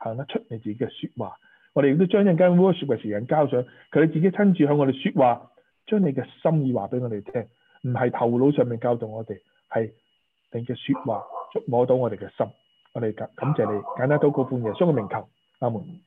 行得出你自己嘅説話。我哋亦都將一陣間 worship 嘅時間交上，佢哋自己親自向我哋説話，將你嘅心意話俾我哋聽，唔係頭腦上面教導我哋，係你嘅説話觸摸到我哋嘅心。我哋感感謝你，簡單禱告奉耶穌嘅名求，阿門。